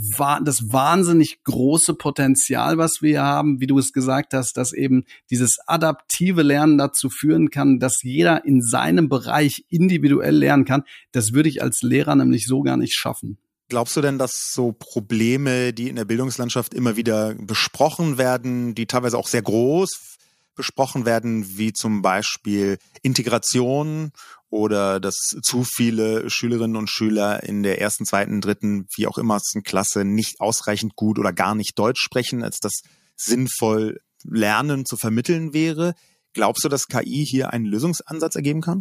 wahnsinnig große Potenzial, was wir haben, wie du es gesagt hast, dass eben dieses adaptive Lernen dazu führen kann, dass jeder in seinem Bereich individuell lernen kann. Das würde ich als Lehrer nämlich so gar nicht schaffen. Glaubst du denn, dass so Probleme, die in der Bildungslandschaft immer wieder besprochen werden, die teilweise auch sehr groß besprochen werden, wie zum Beispiel Integration oder dass zu viele Schülerinnen und Schüler in der 1., 2., 3., wie auch immer Klasse nicht ausreichend gut oder gar nicht Deutsch sprechen, als das sinnvoll Lernen zu vermitteln wäre? Glaubst du, dass KI hier einen Lösungsansatz ergeben kann?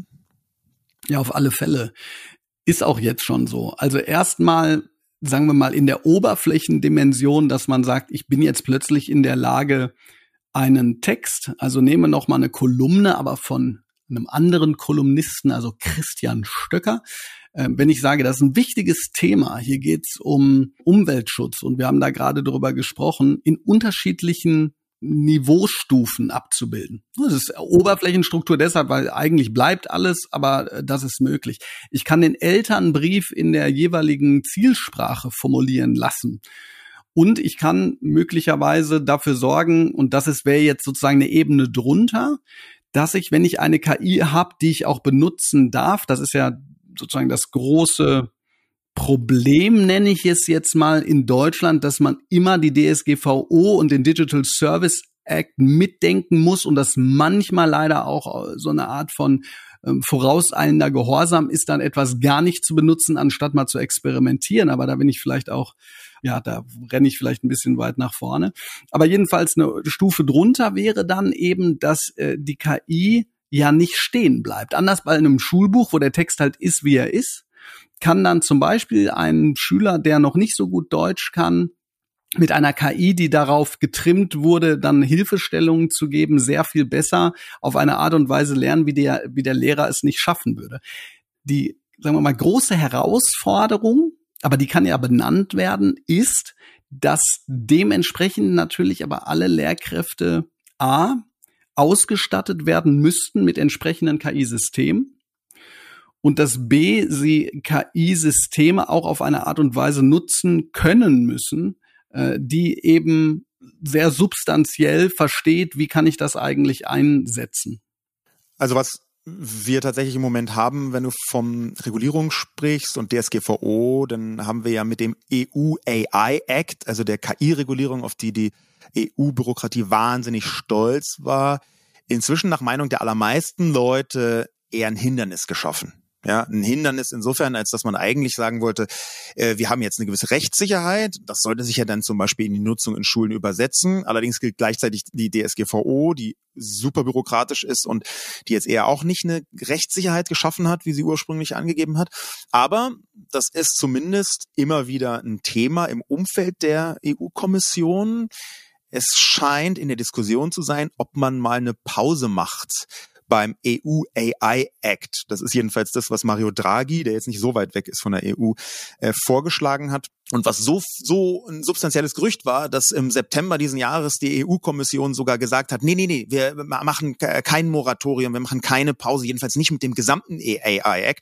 Ja, auf alle Fälle. Ist auch jetzt schon so. Also erstmal, sagen wir mal, in der Oberflächendimension, dass man sagt, ich bin jetzt plötzlich in der Lage, einen Text, also nehme noch mal eine Kolumne, aber von einem anderen Kolumnisten, also Christian Stöcker. Wenn ich sage, das ist ein wichtiges Thema, hier geht's um Umweltschutz und wir haben da gerade drüber gesprochen, in unterschiedlichen Niveaustufen abzubilden. Das ist Oberflächenstruktur deshalb, weil eigentlich bleibt alles, aber das ist möglich. Ich kann den Elternbrief in der jeweiligen Zielsprache formulieren lassen. Und ich kann möglicherweise dafür sorgen, und wäre jetzt sozusagen eine Ebene drunter, dass ich, wenn ich eine KI habe, die ich auch benutzen darf, das ist ja sozusagen das große Problem, nenne ich es jetzt mal in Deutschland, dass man immer die DSGVO und den Digital Service Act mitdenken muss und das manchmal leider auch so eine Art von vorauseilender Gehorsam ist, dann etwas gar nicht zu benutzen, anstatt mal zu experimentieren. Aber da bin ich vielleicht auch, da renne ich vielleicht ein bisschen weit nach vorne. Aber jedenfalls eine Stufe drunter wäre dann eben, dass die KI ja nicht stehen bleibt. Anders bei einem Schulbuch, wo der Text halt ist, wie er ist, kann dann zum Beispiel ein Schüler, der noch nicht so gut Deutsch kann, mit einer KI, die darauf getrimmt wurde, dann Hilfestellungen zu geben, sehr viel besser auf eine Art und Weise lernen, wie der Lehrer es nicht schaffen würde. Die, sagen wir mal, große Herausforderung, aber die kann ja benannt werden, ist, dass dementsprechend natürlich aber alle Lehrkräfte ausgestattet werden müssten mit entsprechenden KI-Systemen und dass B, sie KI-Systeme auch auf eine Art und Weise nutzen können müssen, die eben sehr substanziell versteht, wie kann ich das eigentlich einsetzen. Also was wir tatsächlich im Moment haben, wenn du von Regulierung sprichst und DSGVO, dann haben wir ja mit dem EU AI Act, also der KI-Regulierung, auf die EU-Bürokratie wahnsinnig stolz war, inzwischen nach Meinung der allermeisten Leute eher ein Hindernis geschaffen. Ja, ein Hindernis insofern, als dass man eigentlich sagen wollte, wir haben jetzt eine gewisse Rechtssicherheit. Das sollte sich ja dann zum Beispiel in die Nutzung in Schulen übersetzen. Allerdings gilt gleichzeitig die DSGVO, die super bürokratisch ist und die jetzt eher auch nicht eine Rechtssicherheit geschaffen hat, wie sie ursprünglich angegeben hat. Aber das ist zumindest immer wieder ein Thema im Umfeld der EU-Kommission. Es scheint in der Diskussion zu sein, ob man mal eine Pause macht beim EU AI Act. Das ist jedenfalls das, was Mario Draghi, der jetzt nicht so weit weg ist von der EU, vorgeschlagen hat. Und was so ein substanzielles Gerücht war, dass im September diesen Jahres die EU-Kommission sogar gesagt hat, nee, wir machen kein Moratorium, wir machen keine Pause, jedenfalls nicht mit dem gesamten AI Act.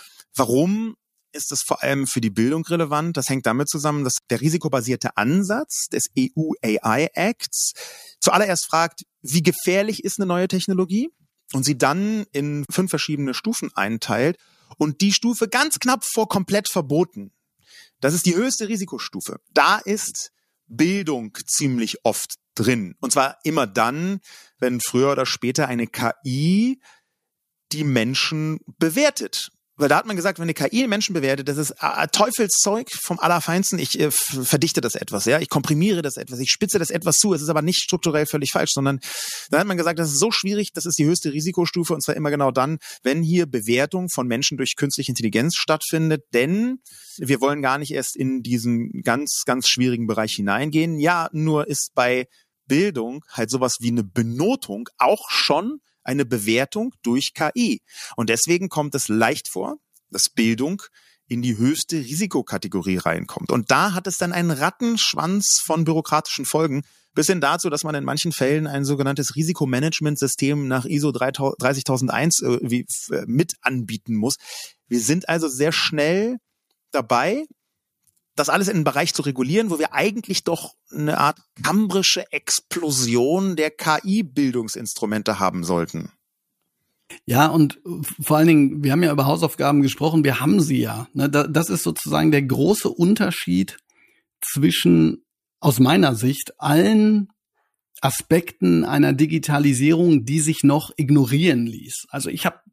Warum ist das vor allem für die Bildung relevant? Das hängt damit zusammen, dass der risikobasierte Ansatz des EU AI Acts zuallererst fragt, wie gefährlich ist eine neue Technologie? Und sie dann in 5 verschiedene Stufen einteilt und die Stufe ganz knapp vor komplett verboten. Das ist die höchste Risikostufe. Da ist Bildung ziemlich oft drin. Und zwar immer dann, wenn früher oder später eine KI die Menschen bewertet. Weil da hat man gesagt, wenn eine KI Menschen bewertet, das ist Teufelszeug vom Allerfeinsten. Ich verdichte das etwas, ja, ich komprimiere das etwas, ich spitze das etwas zu. Es ist aber nicht strukturell völlig falsch, sondern da hat man gesagt, das ist so schwierig, das ist die höchste Risikostufe und zwar immer genau dann, wenn hier Bewertung von Menschen durch künstliche Intelligenz stattfindet, denn wir wollen gar nicht erst in diesen ganz, ganz schwierigen Bereich hineingehen. Ja, nur ist bei Bildung halt sowas wie eine Benotung auch schon eine Bewertung durch KI. Und deswegen kommt es leicht vor, dass Bildung in die höchste Risikokategorie reinkommt. Und da hat es dann einen Rattenschwanz von bürokratischen Folgen, bis hin dazu, dass man in manchen Fällen ein sogenanntes Risikomanagementsystem nach ISO 30001 mit anbieten muss. Wir sind also sehr schnell dabei, das alles in einen Bereich zu regulieren, wo wir eigentlich doch eine Art kambrische Explosion der KI-Bildungsinstrumente haben sollten. Ja, und vor allen Dingen, wir haben ja über Hausaufgaben gesprochen, wir haben sie ja. Das ist sozusagen der große Unterschied zwischen, aus meiner Sicht, allen Aspekten einer Digitalisierung, die sich noch ignorieren ließ. Also ich habe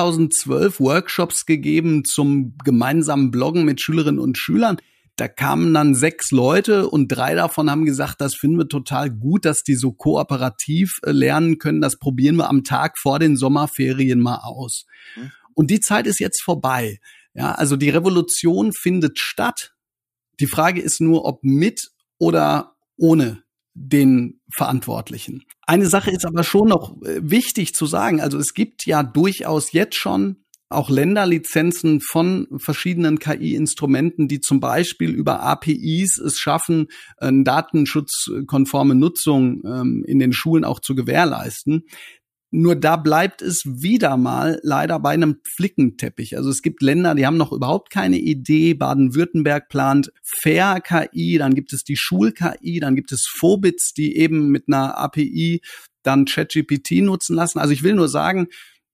2012 Workshops gegeben zum gemeinsamen Bloggen mit Schülerinnen und Schülern. Da kamen dann 6 Leute und 3 davon haben gesagt, das finden wir total gut, dass die so kooperativ lernen können. Das probieren wir am Tag vor den Sommerferien mal aus. Und die Zeit ist jetzt vorbei. Ja, also die Revolution findet statt. Die Frage ist nur, ob mit oder ohne den Verantwortlichen. Eine Sache ist aber schon noch wichtig zu sagen. Also es gibt ja durchaus jetzt schon auch Länderlizenzen von verschiedenen KI-Instrumenten, die zum Beispiel über APIs es schaffen, eine datenschutzkonforme Nutzung in den Schulen auch zu gewährleisten. Nur da bleibt es wieder mal leider bei einem Flickenteppich. Also es gibt Länder, die haben noch überhaupt keine Idee. Baden-Württemberg plant Fair KI, dann gibt es die Schul-KI, dann gibt es Phobits, die eben mit einer API dann ChatGPT nutzen lassen. Also ich will nur sagen,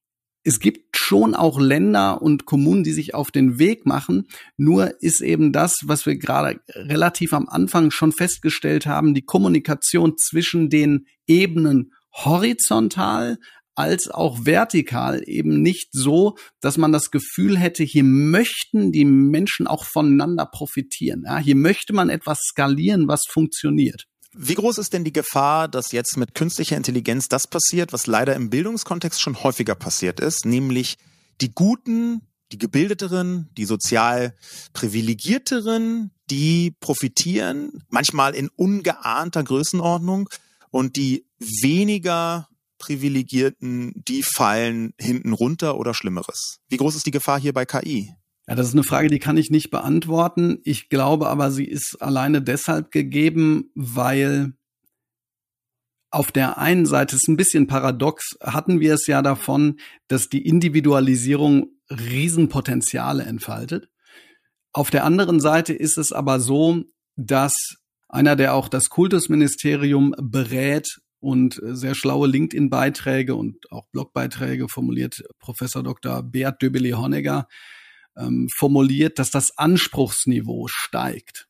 es gibt schon auch Länder und Kommunen, die sich auf den Weg machen. Nur ist eben das, was wir gerade relativ am Anfang schon festgestellt haben, die Kommunikation zwischen den Ebenen horizontal als auch vertikal eben nicht so, dass man das Gefühl hätte, hier möchten die Menschen auch voneinander profitieren. Ja, hier möchte man etwas skalieren, was funktioniert. Wie groß ist denn die Gefahr, dass jetzt mit künstlicher Intelligenz das passiert, was leider im Bildungskontext schon häufiger passiert ist, nämlich die Guten, die Gebildeteren, die sozial Privilegierteren, die profitieren, manchmal in ungeahnter Größenordnung, und die weniger Privilegierten, die fallen hinten runter oder Schlimmeres? Wie groß ist die Gefahr hier bei KI? Ja, das ist eine Frage, die kann ich nicht beantworten. Ich glaube aber, sie ist alleine deshalb gegeben, weil auf der einen Seite, ist ein bisschen paradox, hatten wir es ja davon, dass die Individualisierung Riesenpotenziale entfaltet. Auf der anderen Seite ist es aber so, dass einer, der auch das Kultusministerium berät und sehr schlaue LinkedIn-Beiträge und auch Blogbeiträge formuliert, Professor Dr. Beat Döbeli-Honegger, formuliert, dass das Anspruchsniveau steigt.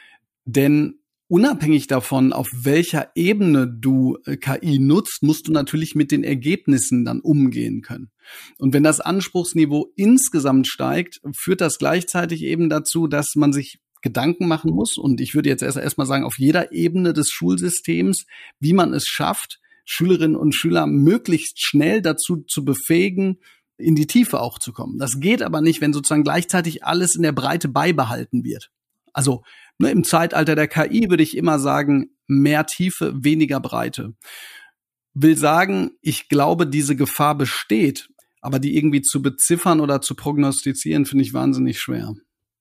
Denn unabhängig davon, auf welcher Ebene du KI nutzt, musst du natürlich mit den Ergebnissen dann umgehen können. Und wenn das Anspruchsniveau insgesamt steigt, führt das gleichzeitig eben dazu, dass man sich Gedanken machen muss. Und ich würde jetzt erstmal sagen, auf jeder Ebene des Schulsystems, wie man es schafft, Schülerinnen und Schüler möglichst schnell dazu zu befähigen, in die Tiefe auch zu kommen. Das geht aber nicht, wenn sozusagen gleichzeitig alles in der Breite beibehalten wird. Also im Zeitalter der KI würde ich immer sagen, mehr Tiefe, weniger Breite. Will sagen, ich glaube, diese Gefahr besteht, aber die irgendwie zu beziffern oder zu prognostizieren, finde ich wahnsinnig schwer.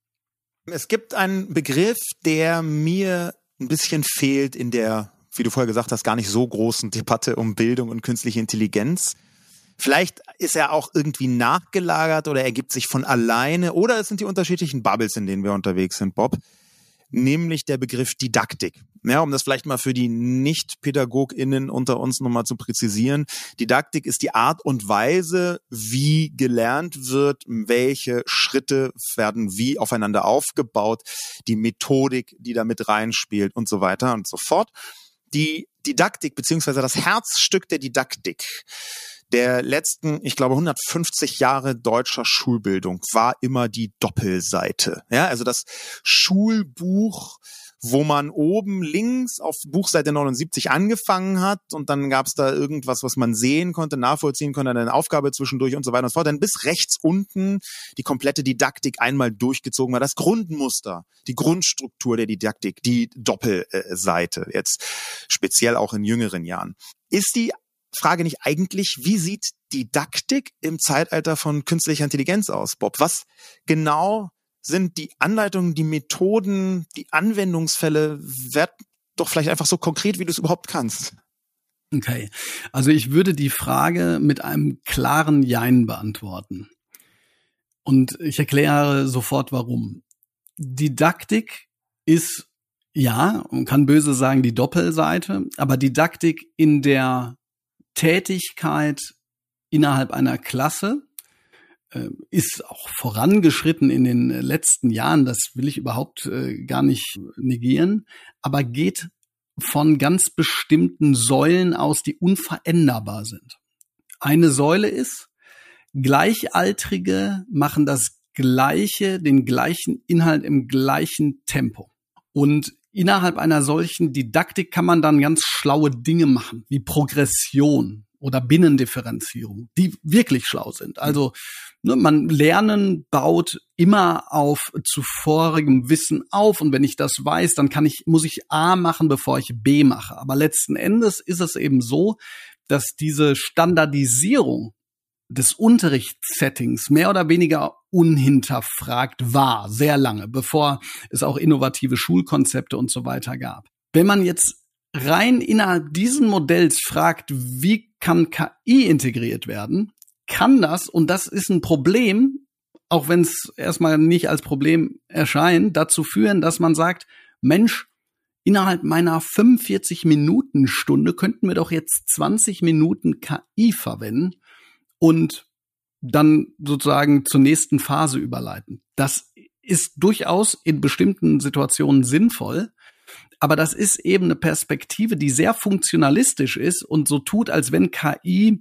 Es gibt einen Begriff, der mir ein bisschen fehlt in der, wie du vorher gesagt hast, gar nicht so großen Debatte um Bildung und künstliche Intelligenz. Vielleicht ist er auch irgendwie nachgelagert oder ergibt sich von alleine oder es sind die unterschiedlichen Bubbles, in denen wir unterwegs sind, Bob. Nämlich der Begriff Didaktik. Ja, um das vielleicht mal für die Nicht-PädagogInnen unter uns nochmal zu präzisieren. Didaktik ist die Art und Weise, wie gelernt wird, welche Schritte werden wie aufeinander aufgebaut, die Methodik, die da mit reinspielt und so weiter und so fort. Die Didaktik beziehungsweise das Herzstück der Didaktik der letzten, ich glaube, 150 Jahre deutscher Schulbildung war immer die Doppelseite. Ja, also das Schulbuch, wo man oben links auf Buchseite 79 angefangen hat und dann gab es da irgendwas, was man sehen konnte, nachvollziehen konnte, eine Aufgabe zwischendurch und so weiter und so fort. Dann bis rechts unten die komplette Didaktik einmal durchgezogen war. Das Grundmuster, die Grundstruktur der Didaktik, die Doppelseite, jetzt speziell auch in jüngeren Jahren. Ist die Frage nicht eigentlich, wie sieht Didaktik im Zeitalter von künstlicher Intelligenz aus, Bob? Was genau sind die Anleitungen, die Methoden, die Anwendungsfälle? Werd doch vielleicht einfach so konkret, wie du es überhaupt kannst. Okay, also ich würde die Frage mit einem klaren Jein beantworten. Und ich erkläre sofort, warum. Didaktik ist, ja, man kann böse sagen, die Doppelseite, aber Didaktik in der Tätigkeit innerhalb einer Klasse ist auch vorangeschritten in den letzten Jahren, das will ich überhaupt gar nicht negieren, aber geht von ganz bestimmten Säulen aus, die unveränderbar sind. Eine Säule ist, Gleichaltrige machen das Gleiche, den gleichen Inhalt im gleichen Tempo. Und innerhalb einer solchen Didaktik kann man dann ganz schlaue Dinge machen, wie Progression oder Binnendifferenzierung, die wirklich schlau sind. Also man Lernen baut immer auf zuvorigem Wissen auf und wenn ich das weiß, dann muss ich A machen, bevor ich B mache. Aber letzten Endes ist es eben so, dass diese Standardisierung des Unterrichtssettings mehr oder weniger unhinterfragt war, sehr lange, bevor es auch innovative Schulkonzepte und so weiter gab. Wenn man jetzt rein innerhalb diesen Modells fragt, wie kann KI integriert werden, kann das, und das ist ein Problem, auch wenn es erstmal nicht als Problem erscheint, dazu führen, dass man sagt, Mensch, innerhalb meiner 45-Minuten-Stunde könnten wir doch jetzt 20 Minuten KI verwenden und dann sozusagen zur nächsten Phase überleiten. Das ist durchaus in bestimmten Situationen sinnvoll, aber das ist eben eine Perspektive, die sehr funktionalistisch ist und so tut, als wenn KI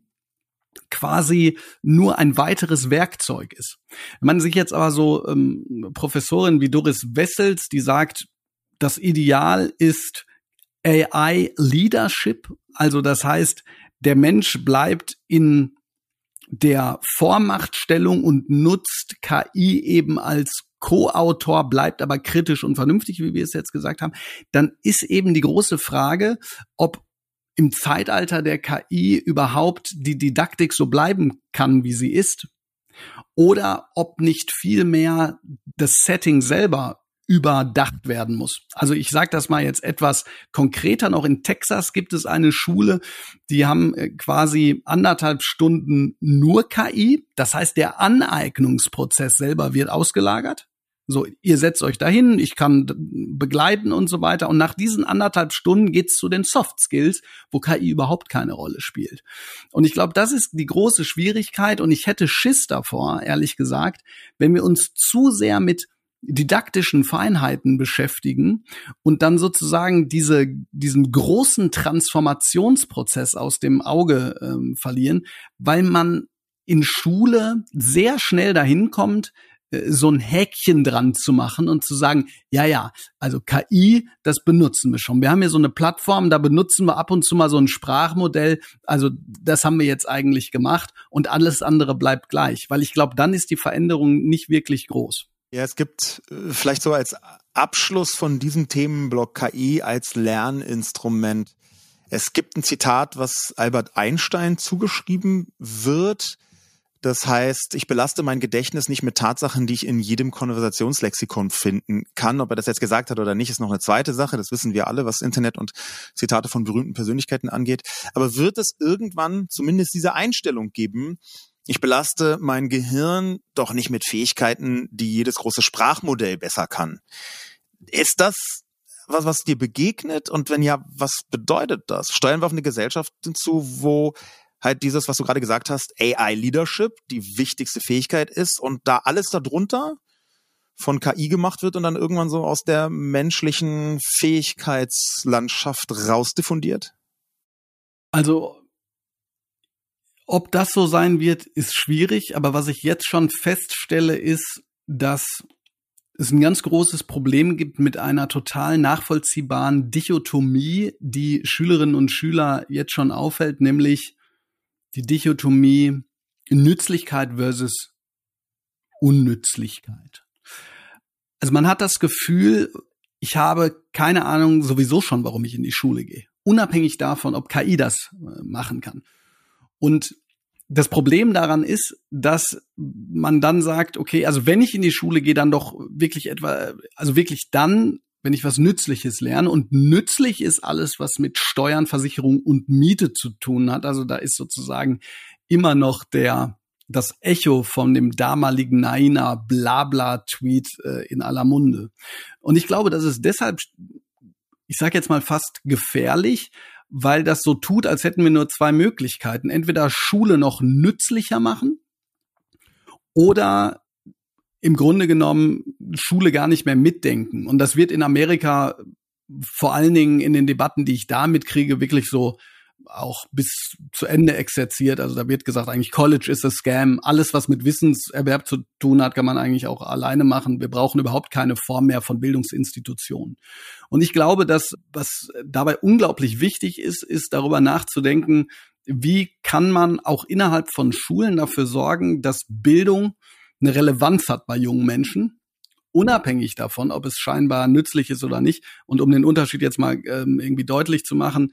quasi nur ein weiteres Werkzeug ist. Wenn man sich jetzt aber so Professorin wie Doris Wessels, die sagt, das Ideal ist AI Leadership, also das heißt, der Mensch bleibt in der Vormachtstellung und nutzt KI eben als Co-Autor, bleibt aber kritisch und vernünftig, wie wir es jetzt gesagt haben, dann ist eben die große Frage, ob im Zeitalter der KI überhaupt die Didaktik so bleiben kann, wie sie ist, oder ob nicht vielmehr das Setting selber überdacht werden muss. Also ich sage das mal jetzt etwas konkreter. Noch in Texas gibt es eine Schule, die haben quasi 1,5 Stunden nur KI. Das heißt, der Aneignungsprozess selber wird ausgelagert. So, ihr setzt euch dahin, ich kann begleiten und so weiter. Und nach diesen 1,5 Stunden geht's zu den Soft Skills, wo KI überhaupt keine Rolle spielt. Und ich glaube, das ist die große Schwierigkeit. Und ich hätte Schiss davor, ehrlich gesagt, wenn wir uns zu sehr mit didaktischen Feinheiten beschäftigen und dann sozusagen diesen großen Transformationsprozess aus dem Auge verlieren, weil man in Schule sehr schnell dahin kommt, so ein Häkchen dran zu machen und zu sagen, ja, also KI, das benutzen wir schon. Wir haben hier so eine Plattform, da benutzen wir ab und zu mal so ein Sprachmodell. Also das haben wir jetzt eigentlich gemacht und alles andere bleibt gleich. Weil ich glaube, dann ist die Veränderung nicht wirklich groß. Ja, es gibt vielleicht so als Abschluss von diesem Themenblock KI als Lerninstrument. Es gibt ein Zitat, was Albert Einstein zugeschrieben wird. Das heißt, ich belaste mein Gedächtnis nicht mit Tatsachen, die ich in jedem Konversationslexikon finden kann. Ob er das jetzt gesagt hat oder nicht, ist noch eine zweite Sache. Das wissen wir alle, was Internet und Zitate von berühmten Persönlichkeiten angeht. Aber wird es irgendwann zumindest diese Einstellung geben, ich belaste mein Gehirn doch nicht mit Fähigkeiten, die jedes große Sprachmodell besser kann? Ist das was dir begegnet? Und wenn ja, was bedeutet das? Steuern wir auf eine Gesellschaft hinzu, wo halt dieses, was du gerade gesagt hast, AI-Leadership die wichtigste Fähigkeit ist und da alles darunter von KI gemacht wird und dann irgendwann so aus der menschlichen Fähigkeitslandschaft rausdiffundiert? Also, ob das so sein wird, ist schwierig. Aber was ich jetzt schon feststelle, ist, dass es ein ganz großes Problem gibt mit einer total nachvollziehbaren Dichotomie, die Schülerinnen und Schüler jetzt schon auffällt, nämlich die Dichotomie Nützlichkeit versus Unnützlichkeit. Also man hat das Gefühl, ich habe keine Ahnung sowieso schon, warum ich in die Schule gehe. Unabhängig davon, ob KI das machen kann. Und das Problem daran ist, dass man dann sagt, okay, also wenn ich in die Schule gehe, dann doch wirklich wirklich dann, wenn ich was Nützliches lerne. Und nützlich ist alles, was mit Steuern, Versicherung und Miete zu tun hat. Also da ist sozusagen immer noch das Echo von dem damaligen Naina Blabla-Tweet in aller Munde. Und ich glaube, das ist deshalb, ich sage jetzt mal fast gefährlich, weil das so tut, als hätten wir nur zwei Möglichkeiten. Entweder Schule noch nützlicher machen oder im Grunde genommen Schule gar nicht mehr mitdenken. Und das wird in Amerika vor allen Dingen in den Debatten, die ich da mitkriege, wirklich so auch bis zu Ende exerziert. Also da wird gesagt, eigentlich College ist a Scam. Alles, was mit Wissenserwerb zu tun hat, kann man eigentlich auch alleine machen. Wir brauchen überhaupt keine Form mehr von Bildungsinstitutionen. Und ich glaube, dass was dabei unglaublich wichtig ist, ist darüber nachzudenken, wie kann man auch innerhalb von Schulen dafür sorgen, dass Bildung eine Relevanz hat bei jungen Menschen, unabhängig davon, ob es scheinbar nützlich ist oder nicht. Und um den Unterschied jetzt mal irgendwie deutlich zu machen,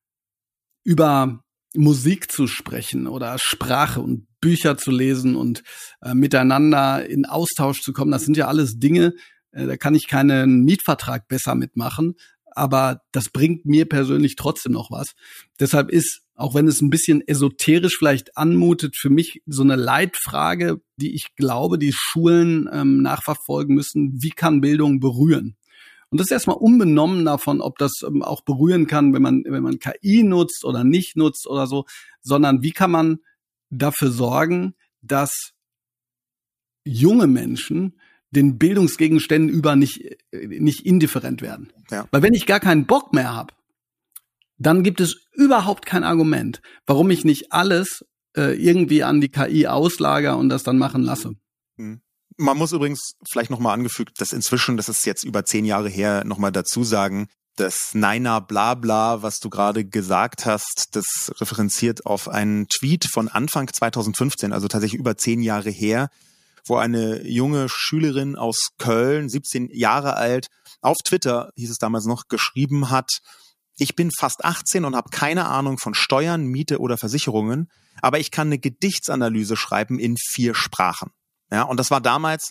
über Musik zu sprechen oder Sprache und Bücher zu lesen und miteinander in Austausch zu kommen, das sind ja alles Dinge, da kann ich keinen Mietvertrag besser mitmachen, aber das bringt mir persönlich trotzdem noch was. Deshalb ist, auch wenn es ein bisschen esoterisch vielleicht anmutet, für mich so eine Leitfrage, die ich glaube, die Schulen nachverfolgen müssen: Wie kann Bildung berühren? Und das ist erstmal unbenommen davon, ob das auch berühren kann, wenn man KI nutzt oder nicht nutzt oder so, sondern wie kann man dafür sorgen, dass junge Menschen den Bildungsgegenständen über nicht indifferent werden. Ja. Weil wenn ich gar keinen Bock mehr habe, dann gibt es überhaupt kein Argument, warum ich nicht alles irgendwie an die KI auslager und das dann machen lasse. Man muss übrigens vielleicht nochmal angefügt, dass inzwischen, das ist jetzt über 10 Jahre her, nochmal dazu sagen, das Naina Blabla, was du gerade gesagt hast, das referenziert auf einen Tweet von Anfang 2015, also tatsächlich über 10 Jahre her, wo eine junge Schülerin aus Köln, 17 Jahre alt, auf Twitter, hieß es damals noch, geschrieben hat: Ich bin fast 18 und habe keine Ahnung von Steuern, Miete oder Versicherungen, aber ich kann eine Gedichtsanalyse schreiben in 4 Sprachen. Ja, und das war damals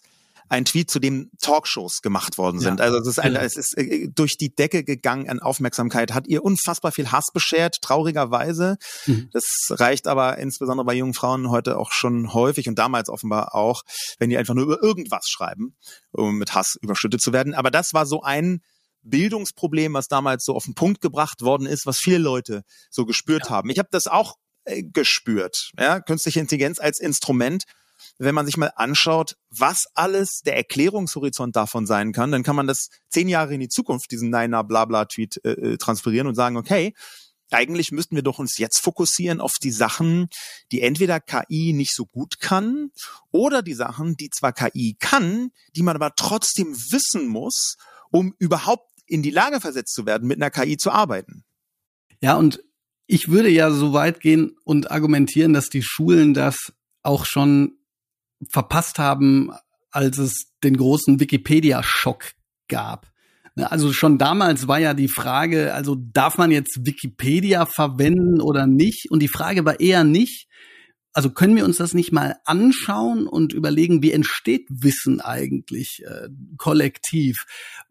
ein Tweet, zu dem Talkshows gemacht worden sind. Also es ist durch die Decke gegangen an Aufmerksamkeit, hat ihr unfassbar viel Hass beschert, traurigerweise. Das reicht aber insbesondere bei jungen Frauen heute auch schon häufig und damals offenbar auch, wenn die einfach nur über irgendwas schreiben, um mit Hass überschüttet zu werden. Aber das war so ein Bildungsproblem, was damals so auf den Punkt gebracht worden ist, was viele Leute so gespürt haben. Ich habe das auch gespürt, ja, künstliche Intelligenz als Instrument. Wenn man sich mal anschaut, was alles der Erklärungshorizont davon sein kann, dann kann man das 10 Jahre in die Zukunft, diesen Blabla-Tweet transferieren und sagen, okay, eigentlich müssten wir doch uns jetzt fokussieren auf die Sachen, die entweder KI nicht so gut kann oder die Sachen, die zwar KI kann, die man aber trotzdem wissen muss, um überhaupt in die Lage versetzt zu werden, mit einer KI zu arbeiten. Ja, und ich würde ja so weit gehen und argumentieren, dass die Schulen das auch schon verpasst haben, als es den großen Wikipedia-Schock gab. Also schon damals war ja die Frage, also darf man jetzt Wikipedia verwenden oder nicht? Und die Frage war eher nicht, also können wir uns das nicht mal anschauen und überlegen, wie entsteht Wissen eigentlich kollektiv?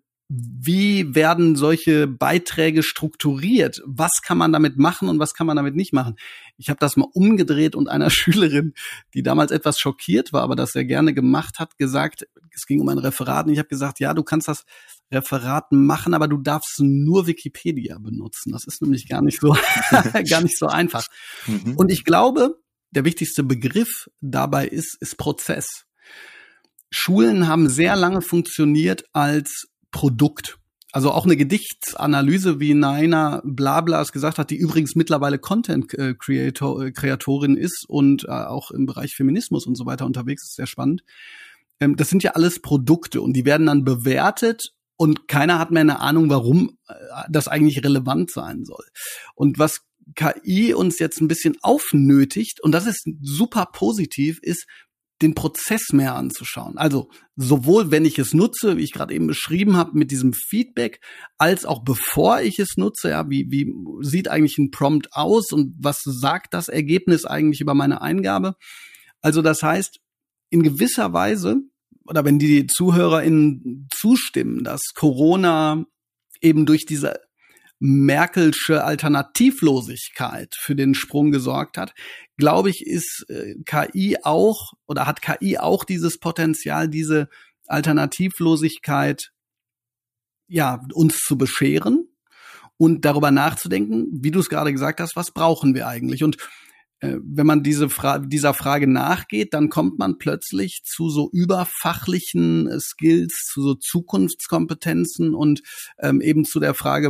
Wie werden solche Beiträge strukturiert? Was kann man damit machen und was kann man damit nicht machen? Ich habe das mal umgedreht und einer Schülerin, die damals etwas schockiert war, aber das sehr gerne gemacht hat, gesagt, es ging um ein Referat und ich habe gesagt, ja, du kannst das Referat machen, aber du darfst nur Wikipedia benutzen. Das ist nämlich gar nicht so einfach. Und ich glaube, der wichtigste Begriff dabei ist Prozess. Schulen haben sehr lange funktioniert als Produkt. Also auch eine Gedichtsanalyse, wie Naina Blablas gesagt hat, die übrigens mittlerweile Content-Kreatorin ist und auch im Bereich Feminismus und so weiter unterwegs ist, sehr spannend. Das sind ja alles Produkte und die werden dann bewertet und keiner hat mehr eine Ahnung, warum das eigentlich relevant sein soll. Und was KI uns jetzt ein bisschen aufnötigt, und das ist super positiv, ist, den Prozess mehr anzuschauen. Also sowohl, wenn ich es nutze, wie ich gerade eben beschrieben habe, mit diesem Feedback, als auch bevor ich es nutze, ja, wie sieht eigentlich ein Prompt aus und was sagt das Ergebnis eigentlich über meine Eingabe? Also das heißt, in gewisser Weise, oder wenn die ZuhörerInnen zustimmen, dass Corona eben durch diese Merkelsche Alternativlosigkeit für den Sprung gesorgt hat, glaube ich, ist KI auch oder hat KI auch dieses Potenzial, diese Alternativlosigkeit ja uns zu bescheren und darüber nachzudenken, wie du es gerade gesagt hast, was brauchen wir eigentlich? Und wenn man dieser Frage nachgeht, dann kommt man plötzlich zu so überfachlichen Skills, zu so Zukunftskompetenzen und eben zu der Frage,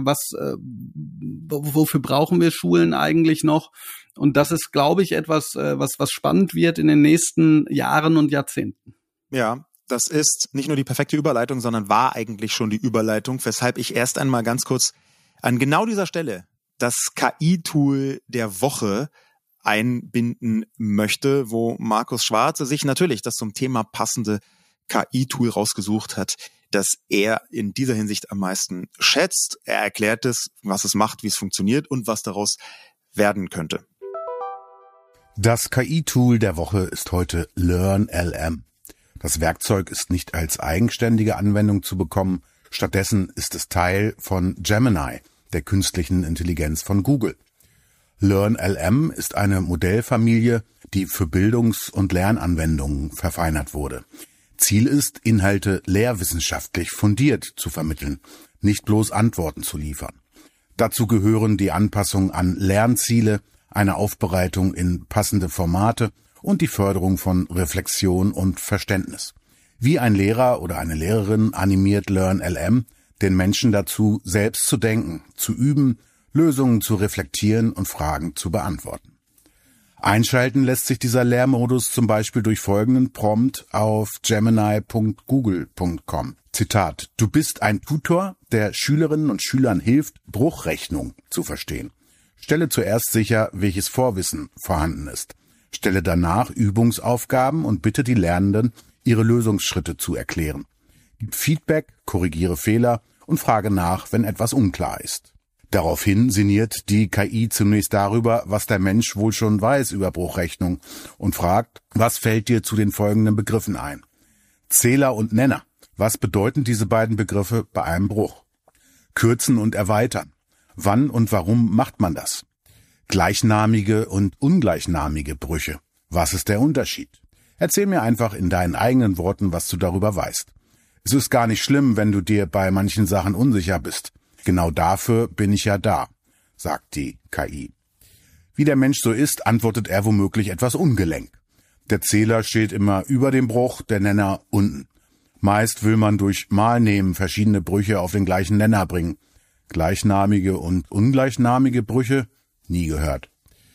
wofür brauchen wir Schulen eigentlich noch? Und das ist, glaube ich, etwas, was spannend wird in den nächsten Jahren und Jahrzehnten. Ja, das ist nicht nur die perfekte Überleitung, sondern war eigentlich schon die Überleitung, weshalb ich erst einmal ganz kurz an genau dieser Stelle das KI-Tool der Woche einbinden möchte, wo Markus Schwarze sich natürlich das zum Thema passende KI-Tool rausgesucht hat, das er in dieser Hinsicht am meisten schätzt. Er erklärt es, was es macht, wie es funktioniert und was daraus werden könnte. Das KI-Tool der Woche ist heute LearnLM. Das Werkzeug ist nicht als eigenständige Anwendung zu bekommen, stattdessen ist es Teil von Gemini, der künstlichen Intelligenz von Google. LearnLM ist eine Modellfamilie, die für Bildungs- und Lernanwendungen verfeinert wurde. Ziel ist, Inhalte lehrwissenschaftlich fundiert zu vermitteln, nicht bloß Antworten zu liefern. Dazu gehören die Anpassung an Lernziele, eine Aufbereitung in passende Formate und die Förderung von Reflexion und Verständnis. Wie ein Lehrer oder eine Lehrerin animiert LearnLM den Menschen dazu, selbst zu denken, zu üben, Lösungen zu reflektieren und Fragen zu beantworten. Einschalten lässt sich dieser Lehrmodus zum Beispiel durch folgenden Prompt auf gemini.google.com. Zitat: Du bist ein Tutor, der Schülerinnen und Schülern hilft, Bruchrechnung zu verstehen. Stelle zuerst sicher, welches Vorwissen vorhanden ist. Stelle danach Übungsaufgaben und bitte die Lernenden, ihre Lösungsschritte zu erklären. Gib Feedback, korrigiere Fehler und frage nach, wenn etwas unklar ist. Daraufhin sinniert die KI zunächst darüber, was der Mensch wohl schon weiß über Bruchrechnung und fragt, was fällt dir zu den folgenden Begriffen ein? Zähler und Nenner. Was bedeuten diese beiden Begriffe bei einem Bruch? Kürzen und erweitern. Wann und warum macht man das? Gleichnamige und ungleichnamige Brüche. Was ist der Unterschied? Erzähl mir einfach in deinen eigenen Worten, was du darüber weißt. Es ist gar nicht schlimm, wenn du dir bei manchen Sachen unsicher bist. Genau dafür bin ich ja da, sagt die KI. Wie der Mensch so ist, antwortet er womöglich etwas ungelenk. Der Zähler steht immer über dem Bruch, der Nenner unten. Meist will man durch Malnehmen verschiedene Brüche auf den gleichen Nenner bringen. Gleichnamige und ungleichnamige Brüche? Nie gehört.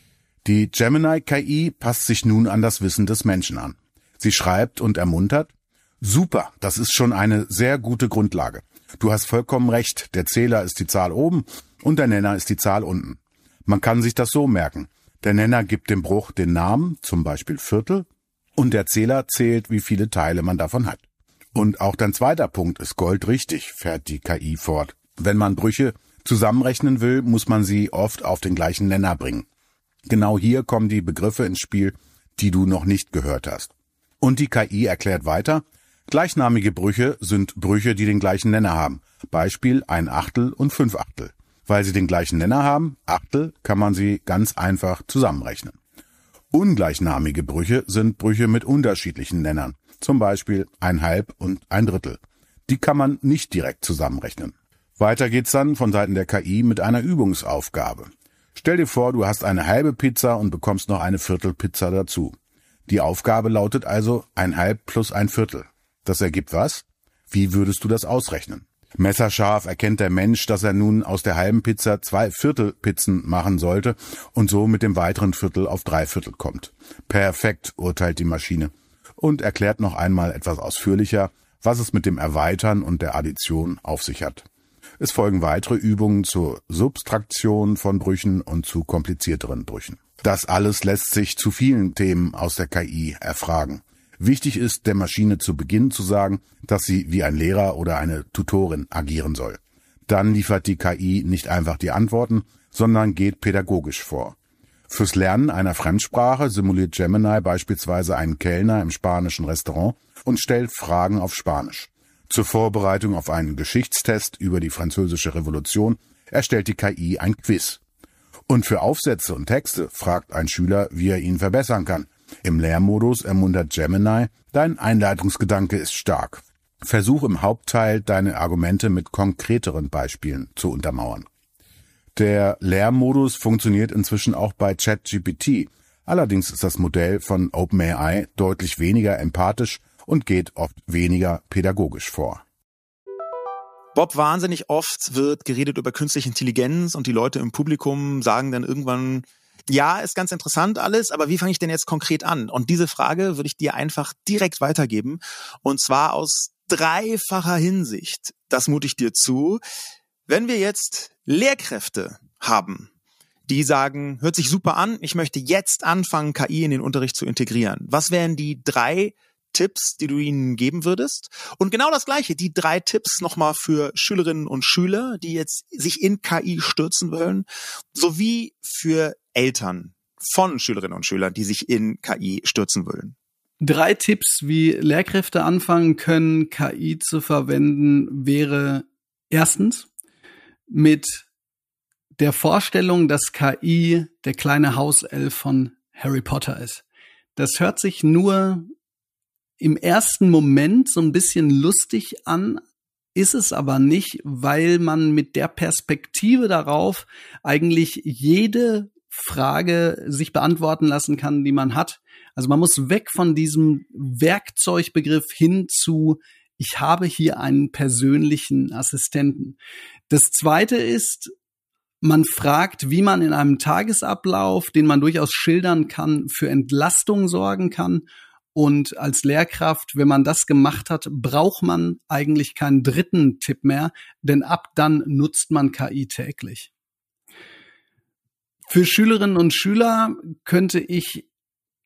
Die Gemini-KI passt sich nun an das Wissen des Menschen an. Sie schreibt und ermuntert: Super, das ist schon eine sehr gute Grundlage. Du hast vollkommen recht, der Zähler ist die Zahl oben und der Nenner ist die Zahl unten. Man kann sich das so merken. Der Nenner gibt dem Bruch den Namen, zum Beispiel Viertel, und der Zähler zählt, wie viele Teile man davon hat. Und auch dein zweiter Punkt ist goldrichtig, fährt die KI fort. Wenn man Brüche zusammenrechnen will, muss man sie oft auf den gleichen Nenner bringen. Genau hier kommen die Begriffe ins Spiel, die du noch nicht gehört hast. Und die KI erklärt weiter: Gleichnamige Brüche sind Brüche, die den gleichen Nenner haben. Beispiel 1/8 und 5/8. Weil sie den gleichen Nenner haben, Achtel, kann man sie ganz einfach zusammenrechnen. Ungleichnamige Brüche sind Brüche mit unterschiedlichen Nennern. Zum Beispiel 1/2 und 1/3. Die kann man nicht direkt zusammenrechnen. Weiter geht's dann von Seiten der KI mit einer Übungsaufgabe. Stell dir vor, du hast eine halbe Pizza und bekommst noch eine Viertelpizza dazu. Die Aufgabe lautet also 1/2 plus 1/4. Das ergibt was? Wie würdest du das ausrechnen? Messerscharf erkennt der Mensch, dass er nun aus der halben Pizza 2 Viertelpizzen machen sollte und so mit dem weiteren Viertel auf 3/4 kommt. Perfekt, urteilt die Maschine und erklärt noch einmal etwas ausführlicher, was es mit dem Erweitern und der Addition auf sich hat. Es folgen weitere Übungen zur Subtraktion von Brüchen und zu komplizierteren Brüchen. Das alles lässt sich zu vielen Themen aus der KI erfragen. Wichtig ist, der Maschine zu Beginn zu sagen, dass sie wie ein Lehrer oder eine Tutorin agieren soll. Dann liefert die KI nicht einfach die Antworten, sondern geht pädagogisch vor. Fürs Lernen einer Fremdsprache simuliert Gemini beispielsweise einen Kellner im spanischen Restaurant und stellt Fragen auf Spanisch. Zur Vorbereitung auf einen Geschichtstest über die Französische Revolution erstellt die KI ein Quiz. Und für Aufsätze und Texte fragt ein Schüler, wie er ihn verbessern kann. Im Lehrmodus ermuntert Gemini: Dein Einleitungsgedanke ist stark. Versuch im Hauptteil, deine Argumente mit konkreteren Beispielen zu untermauern. Der Lehrmodus funktioniert inzwischen auch bei ChatGPT. Allerdings ist das Modell von OpenAI deutlich weniger empathisch und geht oft weniger pädagogisch vor. Bob, wahnsinnig oft wird geredet über künstliche Intelligenz und die Leute im Publikum sagen dann irgendwann: Ja, ist ganz interessant alles, aber wie fange ich denn jetzt konkret an? Und diese Frage würde ich dir einfach direkt weitergeben. Und zwar aus dreifacher Hinsicht. Das mute ich dir zu. Wenn wir jetzt Lehrkräfte haben, die sagen, hört sich super an, ich möchte jetzt anfangen, KI in den Unterricht zu integrieren. Was wären die 3 Tipps, die du ihnen geben würdest? Und genau das Gleiche, die 3 Tipps nochmal für Schülerinnen und Schüler, die jetzt sich in KI stürzen wollen, sowie für Eltern von Schülerinnen und Schülern, die sich in KI stürzen wollen. 3 Tipps, wie Lehrkräfte anfangen können, KI zu verwenden, wäre erstens mit der Vorstellung, dass KI der kleine Hauself von Harry Potter ist. Das hört sich nur im ersten Moment so ein bisschen lustig an, ist es aber nicht, weil man mit der Perspektive darauf eigentlich jede Frage sich beantworten lassen kann, die man hat. Also man muss weg von diesem Werkzeugbegriff hin zu: Ich habe hier einen persönlichen Assistenten. Das Zweite ist, man fragt, wie man in einem Tagesablauf, den man durchaus schildern kann, für Entlastung sorgen kann. Und als Lehrkraft, wenn man das gemacht hat, braucht man eigentlich keinen 3. Tipp mehr, denn ab dann nutzt man KI täglich. Für Schülerinnen und Schüler könnte ich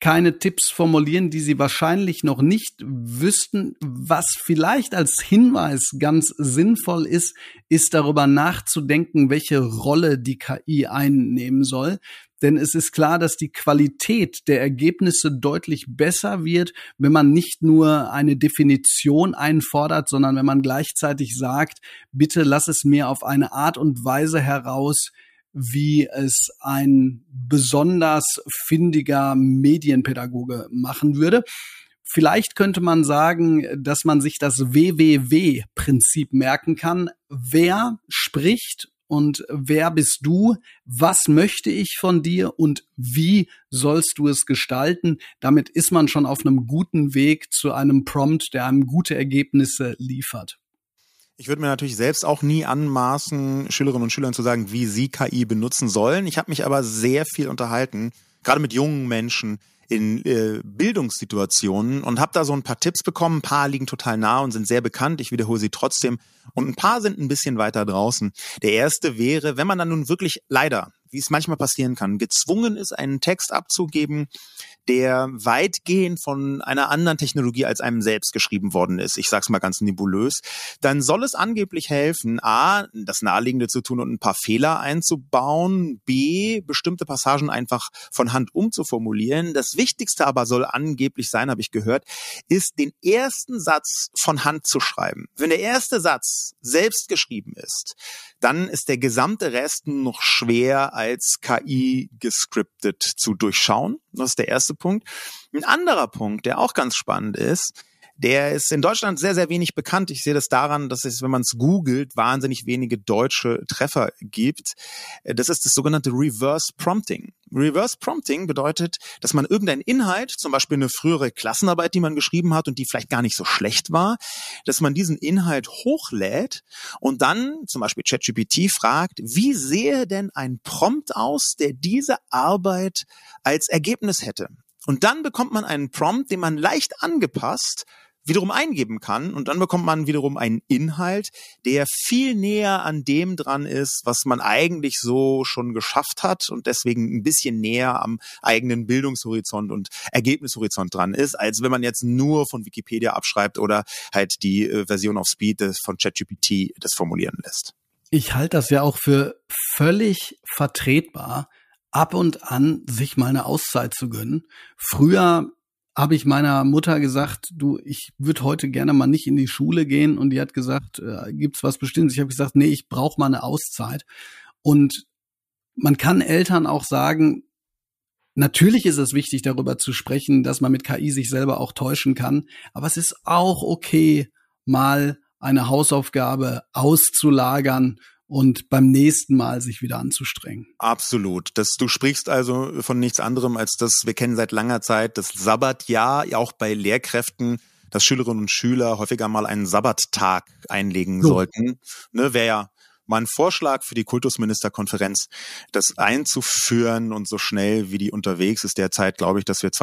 keine Tipps formulieren, die sie wahrscheinlich noch nicht wüssten. Was vielleicht als Hinweis ganz sinnvoll ist, ist darüber nachzudenken, welche Rolle die KI einnehmen soll. Denn es ist klar, dass die Qualität der Ergebnisse deutlich besser wird, wenn man nicht nur eine Definition einfordert, sondern wenn man gleichzeitig sagt, bitte lass es mir auf eine Art und Weise heraus, wie es ein besonders findiger Medienpädagoge machen würde. Vielleicht könnte man sagen, dass man sich das WWW-Prinzip merken kann. Wer spricht und wer bist du? Was möchte ich von dir und wie sollst du es gestalten? Damit ist man schon auf einem guten Weg zu einem Prompt, der einem gute Ergebnisse liefert. Ich würde mir natürlich selbst auch nie anmaßen, Schülerinnen und Schülern zu sagen, wie sie KI benutzen sollen. Ich habe mich aber sehr viel unterhalten, gerade mit jungen Menschen in Bildungssituationen und habe da so ein paar Tipps bekommen. Ein paar liegen total nah und sind sehr bekannt. Ich wiederhole sie trotzdem. Und ein paar sind ein bisschen weiter draußen. Der erste wäre, wenn man dann nun wirklich leider, wie es manchmal passieren kann, gezwungen ist, einen Text abzugeben, der weitgehend von einer anderen Technologie als einem selbst geschrieben worden ist. Ich sag's mal ganz nebulös. Dann soll es angeblich helfen, A, das Naheliegende zu tun und ein paar Fehler einzubauen, B, bestimmte Passagen einfach von Hand umzuformulieren. Das Wichtigste aber soll angeblich sein, habe ich gehört, ist, den ersten Satz von Hand zu schreiben. Wenn der erste Satz selbst geschrieben ist, dann ist der gesamte Rest noch schwer als KI gescriptet zu durchschauen. Das ist der erste Punkt. Ein anderer Punkt, der auch ganz spannend ist, der ist in Deutschland sehr, sehr wenig bekannt. Ich sehe das daran, dass es, wenn man es googelt, wahnsinnig wenige deutsche Treffer gibt. Das ist das sogenannte Reverse Prompting. Reverse Prompting bedeutet, dass man irgendeinen Inhalt, zum Beispiel eine frühere Klassenarbeit, die man geschrieben hat und die vielleicht gar nicht so schlecht war, dass man diesen Inhalt hochlädt und dann zum Beispiel ChatGPT fragt, wie sähe denn ein Prompt aus, der diese Arbeit als Ergebnis hätte? Und dann bekommt man einen Prompt, den man leicht angepasst wiederum eingeben kann. Und dann bekommt man wiederum einen Inhalt, der viel näher an dem dran ist, was man eigentlich so schon geschafft hat und deswegen ein bisschen näher am eigenen Bildungshorizont und Ergebnishorizont dran ist, als wenn man jetzt nur von Wikipedia abschreibt oder halt die Version auf Speed von ChatGPT das formulieren lässt. Ich halte das ja auch für völlig vertretbar, ab und an sich mal eine Auszeit zu gönnen. Früher habe ich meiner Mutter gesagt, du, ich würde heute gerne mal nicht in die Schule gehen, und die hat gesagt, gibt's was Bestimmtes? Ich habe gesagt, nee, ich brauche mal eine Auszeit. Und man kann Eltern auch sagen, natürlich ist es wichtig, darüber zu sprechen, dass man mit KI sich selber auch täuschen kann, aber es ist auch okay, mal eine Hausaufgabe auszulagern und beim nächsten Mal sich wieder anzustrengen. Absolut. Du sprichst also von nichts anderem als das, wir kennen seit langer Zeit das Sabbatjahr, auch bei Lehrkräften, dass Schülerinnen und Schüler häufiger mal einen Sabbattag einlegen sollten. Ne, wäre ja mal ein Vorschlag für die Kultusministerkonferenz, das einzuführen, und so schnell wie die unterwegs ist derzeit, glaube ich, dass wir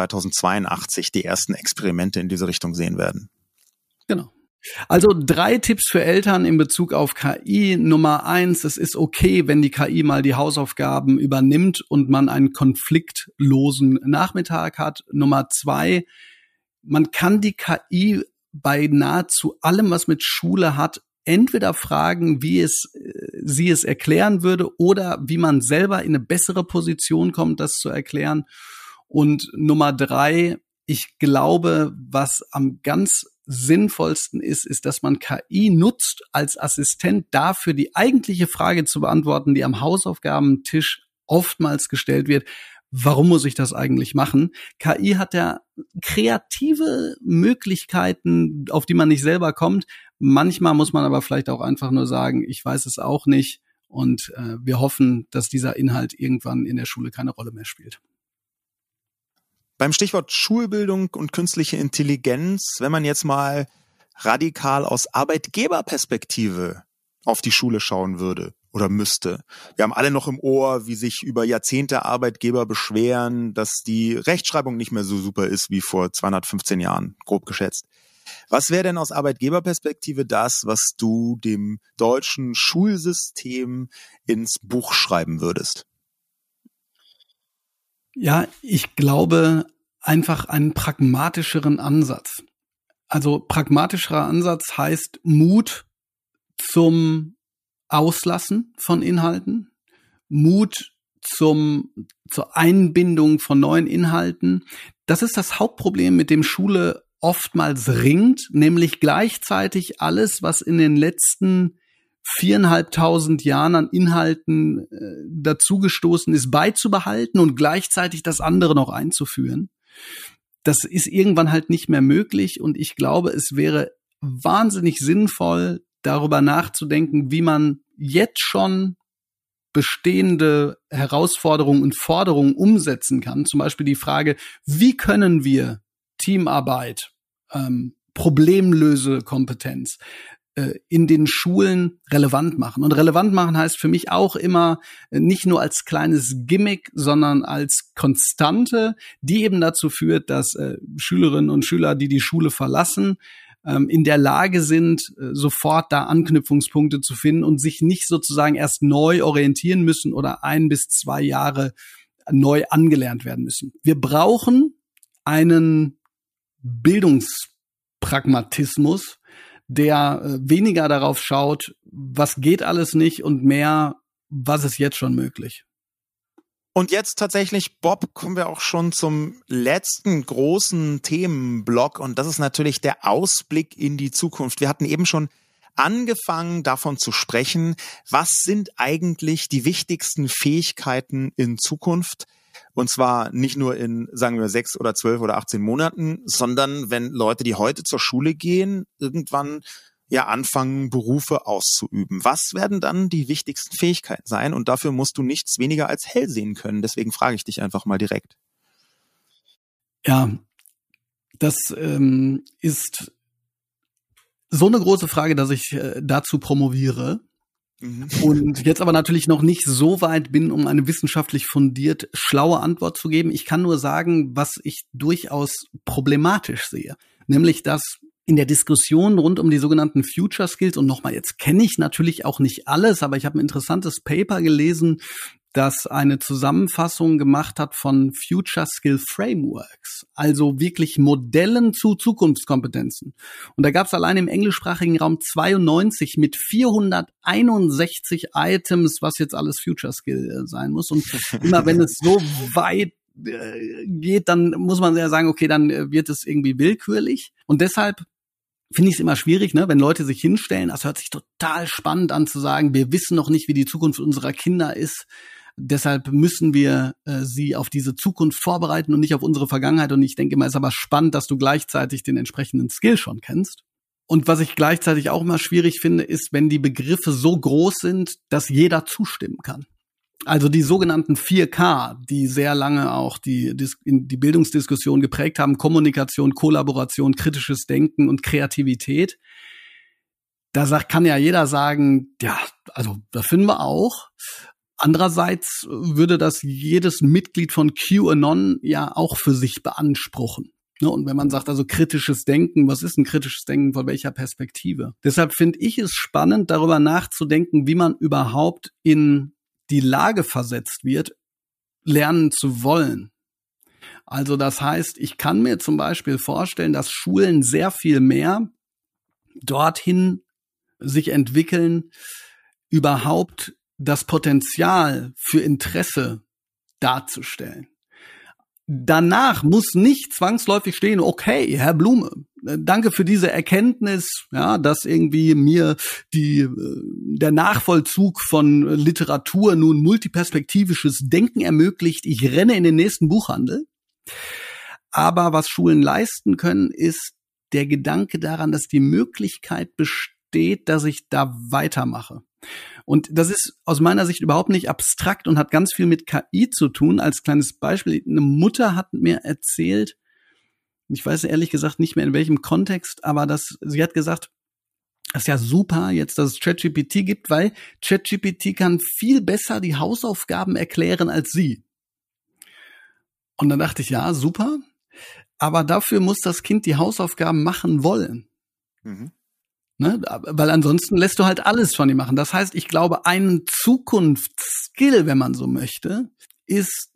2082 die ersten Experimente in diese Richtung sehen werden. Genau. Also 3 Tipps für Eltern in Bezug auf KI. Nummer 1, es ist okay, wenn die KI mal die Hausaufgaben übernimmt und man einen konfliktlosen Nachmittag hat. Nummer 2, man kann die KI bei nahezu allem, was mit Schule hat, entweder fragen, wie sie es erklären würde, oder wie man selber in eine bessere Position kommt, das zu erklären. Und Nummer 3, ich glaube, was am ganz sinnvollsten ist, dass man KI nutzt als Assistent dafür, die eigentliche Frage zu beantworten, die am Hausaufgabentisch oftmals gestellt wird: Warum muss ich das eigentlich machen? KI hat ja kreative Möglichkeiten, auf die man nicht selber kommt. Manchmal muss man aber vielleicht auch einfach nur sagen, ich weiß es auch nicht, und wir hoffen, dass dieser Inhalt irgendwann in der Schule keine Rolle mehr spielt. Beim Stichwort Schulbildung und künstliche Intelligenz, wenn man jetzt mal radikal aus Arbeitgeberperspektive auf die Schule schauen würde oder müsste. Wir haben alle noch im Ohr, wie sich über Jahrzehnte Arbeitgeber beschweren, dass die Rechtschreibung nicht mehr so super ist wie vor 215 Jahren, grob geschätzt. Was wäre denn aus Arbeitgeberperspektive das, was du dem deutschen Schulsystem ins Buch schreiben würdest? Ja, ich glaube, einfach einen pragmatischeren Ansatz. Also pragmatischerer Ansatz heißt Mut zum Auslassen von Inhalten, Mut zur Einbindung von neuen Inhalten. Das ist das Hauptproblem, mit dem Schule oftmals ringt, nämlich gleichzeitig alles, was in den letzten 4.500 Jahren an Inhalten dazugestoßen ist, beizubehalten und gleichzeitig das andere noch einzuführen. Das ist irgendwann halt nicht mehr möglich und ich glaube, es wäre wahnsinnig sinnvoll, darüber nachzudenken, wie man jetzt schon bestehende Herausforderungen und Forderungen umsetzen kann. Zum Beispiel die Frage, wie können wir Teamarbeit, Problemlösekompetenz in den Schulen relevant machen. Und relevant machen heißt für mich auch immer nicht nur als kleines Gimmick, sondern als Konstante, die eben dazu führt, dass Schülerinnen und Schüler, die die Schule verlassen, in der Lage sind, sofort da Anknüpfungspunkte zu finden und sich nicht sozusagen erst neu orientieren müssen oder 1 bis 2 Jahre neu angelernt werden müssen. Wir brauchen einen Bildungspragmatismus, der weniger darauf schaut, was geht alles nicht und mehr, was ist jetzt schon möglich. Und jetzt tatsächlich, Bob, kommen wir auch schon zum letzten großen Themenblock und das ist natürlich der Ausblick in die Zukunft. Wir hatten eben schon angefangen davon zu sprechen, was sind eigentlich die wichtigsten Fähigkeiten in Zukunft? Und zwar nicht nur in, sagen wir, 6 oder 12 oder 18 Monaten, sondern wenn Leute, die heute zur Schule gehen, irgendwann ja anfangen, Berufe auszuüben. Was werden dann die wichtigsten Fähigkeiten sein? Und dafür musst du nichts weniger als hell sehen können. Deswegen frage ich dich einfach mal direkt. Ja, das ist so eine große Frage, dass ich dazu promoviere. Und jetzt aber natürlich noch nicht so weit bin, um eine wissenschaftlich fundiert schlaue Antwort zu geben. Ich kann nur sagen, was ich durchaus problematisch sehe. Nämlich, dass in der Diskussion rund um die sogenannten Future Skills, und nochmal, jetzt kenne ich natürlich auch nicht alles, aber ich habe ein interessantes Paper gelesen, das eine Zusammenfassung gemacht hat von Future Skill Frameworks, also wirklich Modellen zu Zukunftskompetenzen. Und da gab es allein im englischsprachigen Raum 92 mit 461 Items, was jetzt alles Future Skill sein muss. Und immer wenn es so weit geht, dann muss man ja sagen, okay, dann wird es irgendwie willkürlich. Und deshalb finde ich es immer schwierig, ne, wenn Leute sich hinstellen. Das hört sich total spannend an zu sagen, wir wissen noch nicht, wie die Zukunft unserer Kinder ist. Deshalb müssen wir sie auf diese Zukunft vorbereiten und nicht auf unsere Vergangenheit. Und ich denke immer, es ist aber spannend, dass du gleichzeitig den entsprechenden Skill schon kennst. Und was ich gleichzeitig auch immer schwierig finde, ist, wenn die Begriffe so groß sind, dass jeder zustimmen kann. Also die sogenannten 4K, die sehr lange auch die Bildungsdiskussion geprägt haben, Kommunikation, Kollaboration, kritisches Denken und Kreativität. Da kann ja jeder sagen, ja, also das finden wir auch. Andererseits würde das jedes Mitglied von QAnon ja auch für sich beanspruchen. Und wenn man sagt, also kritisches Denken, was ist ein kritisches Denken, von welcher Perspektive? Deshalb finde ich es spannend, darüber nachzudenken, wie man überhaupt in die Lage versetzt wird, lernen zu wollen. Also das heißt, ich kann mir zum Beispiel vorstellen, dass Schulen sehr viel mehr dorthin sich entwickeln, überhaupt das Potenzial für Interesse darzustellen. Danach muss nicht zwangsläufig stehen, okay, Herr Blume, danke für diese Erkenntnis, ja, dass irgendwie mir der Nachvollzug von Literatur nun multiperspektivisches Denken ermöglicht. Ich renne in den nächsten Buchhandel. Aber was Schulen leisten können, ist der Gedanke daran, dass die Möglichkeit besteht, dass ich da weitermache. Und das ist aus meiner Sicht überhaupt nicht abstrakt und hat ganz viel mit KI zu tun. Als kleines Beispiel, eine Mutter hat mir erzählt, ich weiß ehrlich gesagt nicht mehr in welchem Kontext, aber sie hat gesagt, das ist ja super jetzt, dass es ChatGPT gibt, weil ChatGPT kann viel besser die Hausaufgaben erklären als sie. Und dann dachte ich, ja, super, aber dafür muss das Kind die Hausaufgaben machen wollen. Mhm. Ne? Weil ansonsten lässt du halt alles von ihm machen. Das heißt, ich glaube, einen Zukunftsskill, wenn man so möchte, ist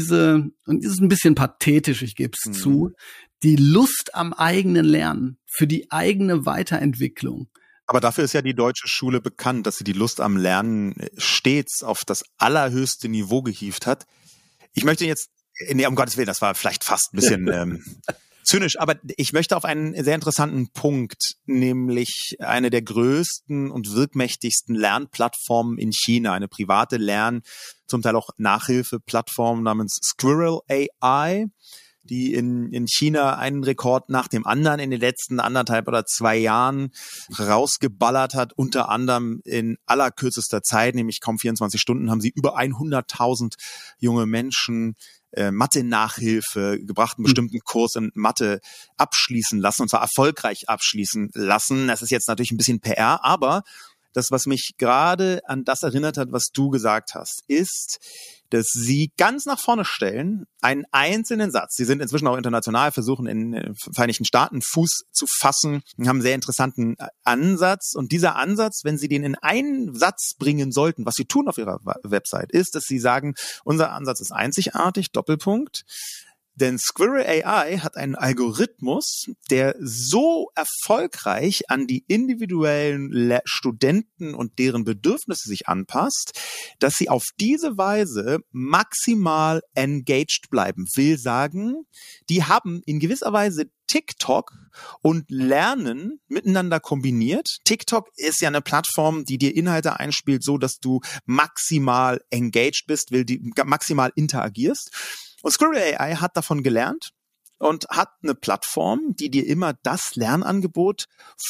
und ist ein bisschen pathetisch, ich gebe es zu, die Lust am eigenen Lernen, für die eigene Weiterentwicklung. Aber dafür ist ja die deutsche Schule bekannt, dass sie die Lust am Lernen stets auf das allerhöchste Niveau gehievt hat. Ich möchte jetzt, um Gottes Willen, das war vielleicht fast ein bisschen zynisch, aber ich möchte auf einen sehr interessanten Punkt, nämlich eine der größten und wirkmächtigsten Lernplattformen in China, eine private zum Teil auch Nachhilfeplattform namens Squirrel AI, die in China einen Rekord nach dem anderen in den letzten 1,5 oder 2 Jahren rausgeballert hat. Unter anderem in allerkürzester Zeit, nämlich kaum 24 Stunden, haben sie über 100.000 junge Menschen Mathe-Nachhilfe gebracht, einen bestimmten Kurs in Mathe abschließen lassen, und zwar erfolgreich abschließen lassen. Das ist jetzt natürlich ein bisschen PR, aber das, was mich gerade an das erinnert hat, was du gesagt hast, ist, dass sie ganz nach vorne stellen, einen einzelnen Satz. Sie sind inzwischen auch international, versuchen in den Vereinigten Staaten Fuß zu fassen, haben einen sehr interessanten Ansatz. Und dieser Ansatz, wenn sie den in einen Satz bringen sollten, was sie tun auf ihrer Website, ist, dass sie sagen, unser Ansatz ist einzigartig, Doppelpunkt. Denn Squirrel AI hat einen Algorithmus, der so erfolgreich an die individuellen Studenten und deren Bedürfnisse sich anpasst, dass sie auf diese Weise maximal engaged bleiben. Will sagen, die haben in gewisser Weise TikTok und Lernen miteinander kombiniert. TikTok ist ja eine Plattform, die dir Inhalte einspielt, so dass du maximal engaged bist, maximal interagierst. Und Squirrel AI hat davon gelernt und hat eine Plattform, die dir immer das Lernangebot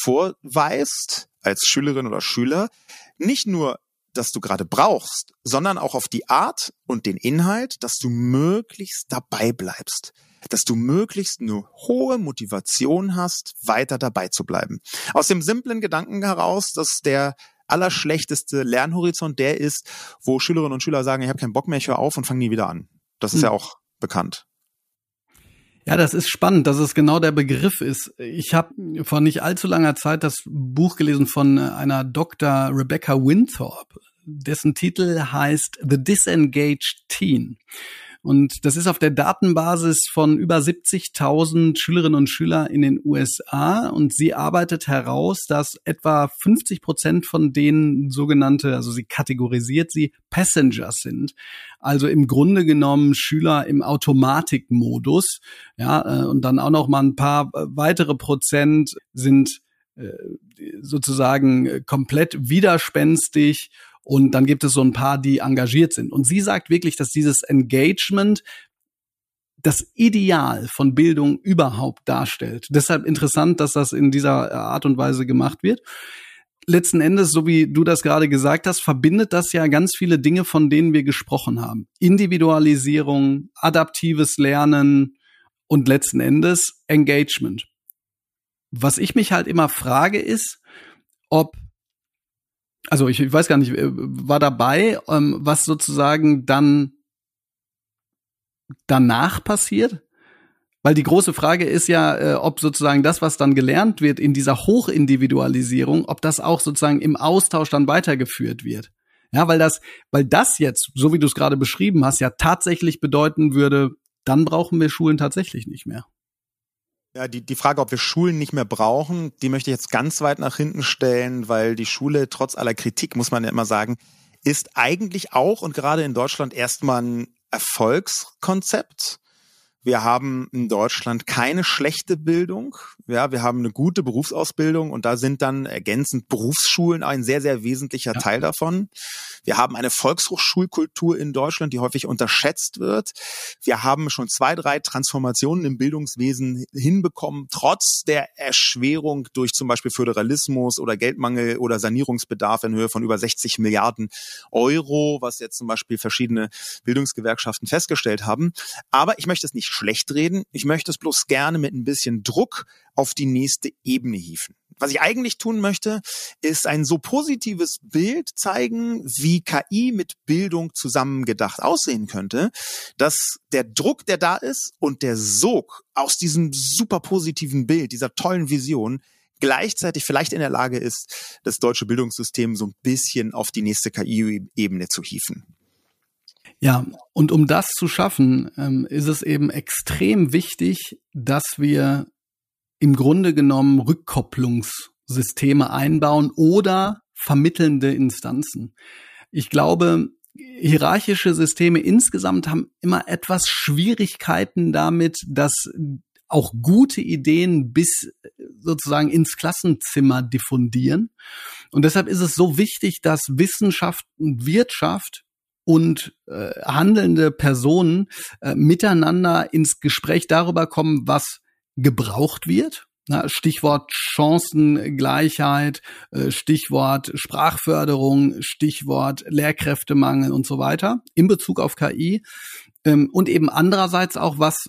vorweist als Schülerin oder Schüler. Nicht nur, dass du gerade brauchst, sondern auch auf die Art und den Inhalt, dass du möglichst dabei bleibst. Dass du möglichst eine hohe Motivation hast, weiter dabei zu bleiben. Aus dem simplen Gedanken heraus, dass der allerschlechteste Lernhorizont der ist, wo Schülerinnen und Schüler sagen, ich habe keinen Bock mehr, ich höre auf und fange nie wieder an. Das ist ja auch bekannt. Ja, das ist spannend, dass es genau der Begriff ist. Ich habe vor nicht allzu langer Zeit das Buch gelesen von einer Dr. Rebecca Winthorpe, dessen Titel heißt The Disengaged Teen. Und das ist auf der Datenbasis von über 70.000 Schülerinnen und Schüler in den USA. Und sie arbeitet heraus, dass etwa 50% von denen sogenannte, also sie kategorisiert sie, Passengers sind. Also im Grunde genommen Schüler im Automatikmodus. Ja, und dann auch noch mal ein paar weitere Prozent sind sozusagen komplett widerspenstig. Und dann gibt es so ein paar, die engagiert sind. Und sie sagt wirklich, dass dieses Engagement das Ideal von Bildung überhaupt darstellt. Deshalb interessant, dass das in dieser Art und Weise gemacht wird. Letzten Endes, so wie du das gerade gesagt hast, verbindet das ja ganz viele Dinge, von denen wir gesprochen haben. Individualisierung, adaptives Lernen und letzten Endes Engagement. Was ich mich halt immer frage ist, also ich weiß gar nicht, war dabei, was sozusagen dann danach passiert? Weil die große Frage ist ja, ob sozusagen das, was dann gelernt wird in dieser Hochindividualisierung, ob das auch sozusagen im Austausch dann weitergeführt wird. Ja, weil das jetzt, so wie du es gerade beschrieben hast, ja tatsächlich bedeuten würde, dann brauchen wir Schulen tatsächlich nicht mehr. Ja, die Frage, ob wir Schulen nicht mehr brauchen, die möchte ich jetzt ganz weit nach hinten stellen, weil die Schule trotz aller Kritik, muss man ja immer sagen, ist eigentlich auch und gerade in Deutschland erstmal ein Erfolgskonzept. Wir haben in Deutschland keine schlechte Bildung. Ja, wir haben eine gute Berufsausbildung und da sind dann ergänzend Berufsschulen ein sehr, sehr wesentlicher Teil davon. Wir haben eine Volkshochschulkultur in Deutschland, die häufig unterschätzt wird. Wir haben schon 2, 3 Transformationen im Bildungswesen hinbekommen, trotz der Erschwerung durch zum Beispiel Föderalismus oder Geldmangel oder Sanierungsbedarf in Höhe von über 60 Milliarden Euro, was jetzt zum Beispiel verschiedene Bildungsgewerkschaften festgestellt haben. Aber ich möchte es nicht schlecht reden. Ich möchte es bloß gerne mit ein bisschen Druck auf die nächste Ebene hieven. Was ich eigentlich tun möchte, ist ein so positives Bild zeigen, wie KI mit Bildung zusammengedacht aussehen könnte, dass der Druck, der da ist und der Sog aus diesem super positiven Bild, dieser tollen Vision, gleichzeitig vielleicht in der Lage ist, das deutsche Bildungssystem so ein bisschen auf die nächste KI-Ebene zu hieven. Ja, und um das zu schaffen, ist es eben extrem wichtig, dass wir im Grunde genommen Rückkopplungssysteme einbauen oder vermittelnde Instanzen. Ich glaube, hierarchische Systeme insgesamt haben immer etwas Schwierigkeiten damit, dass auch gute Ideen bis sozusagen ins Klassenzimmer diffundieren. Und deshalb ist es so wichtig, dass Wissenschaft und Wirtschaft und handelnde Personen miteinander ins Gespräch darüber kommen, was gebraucht wird. Stichwort Chancengleichheit, Stichwort Sprachförderung, Stichwort Lehrkräftemangel und so weiter in Bezug auf KI. Und eben andererseits auch, was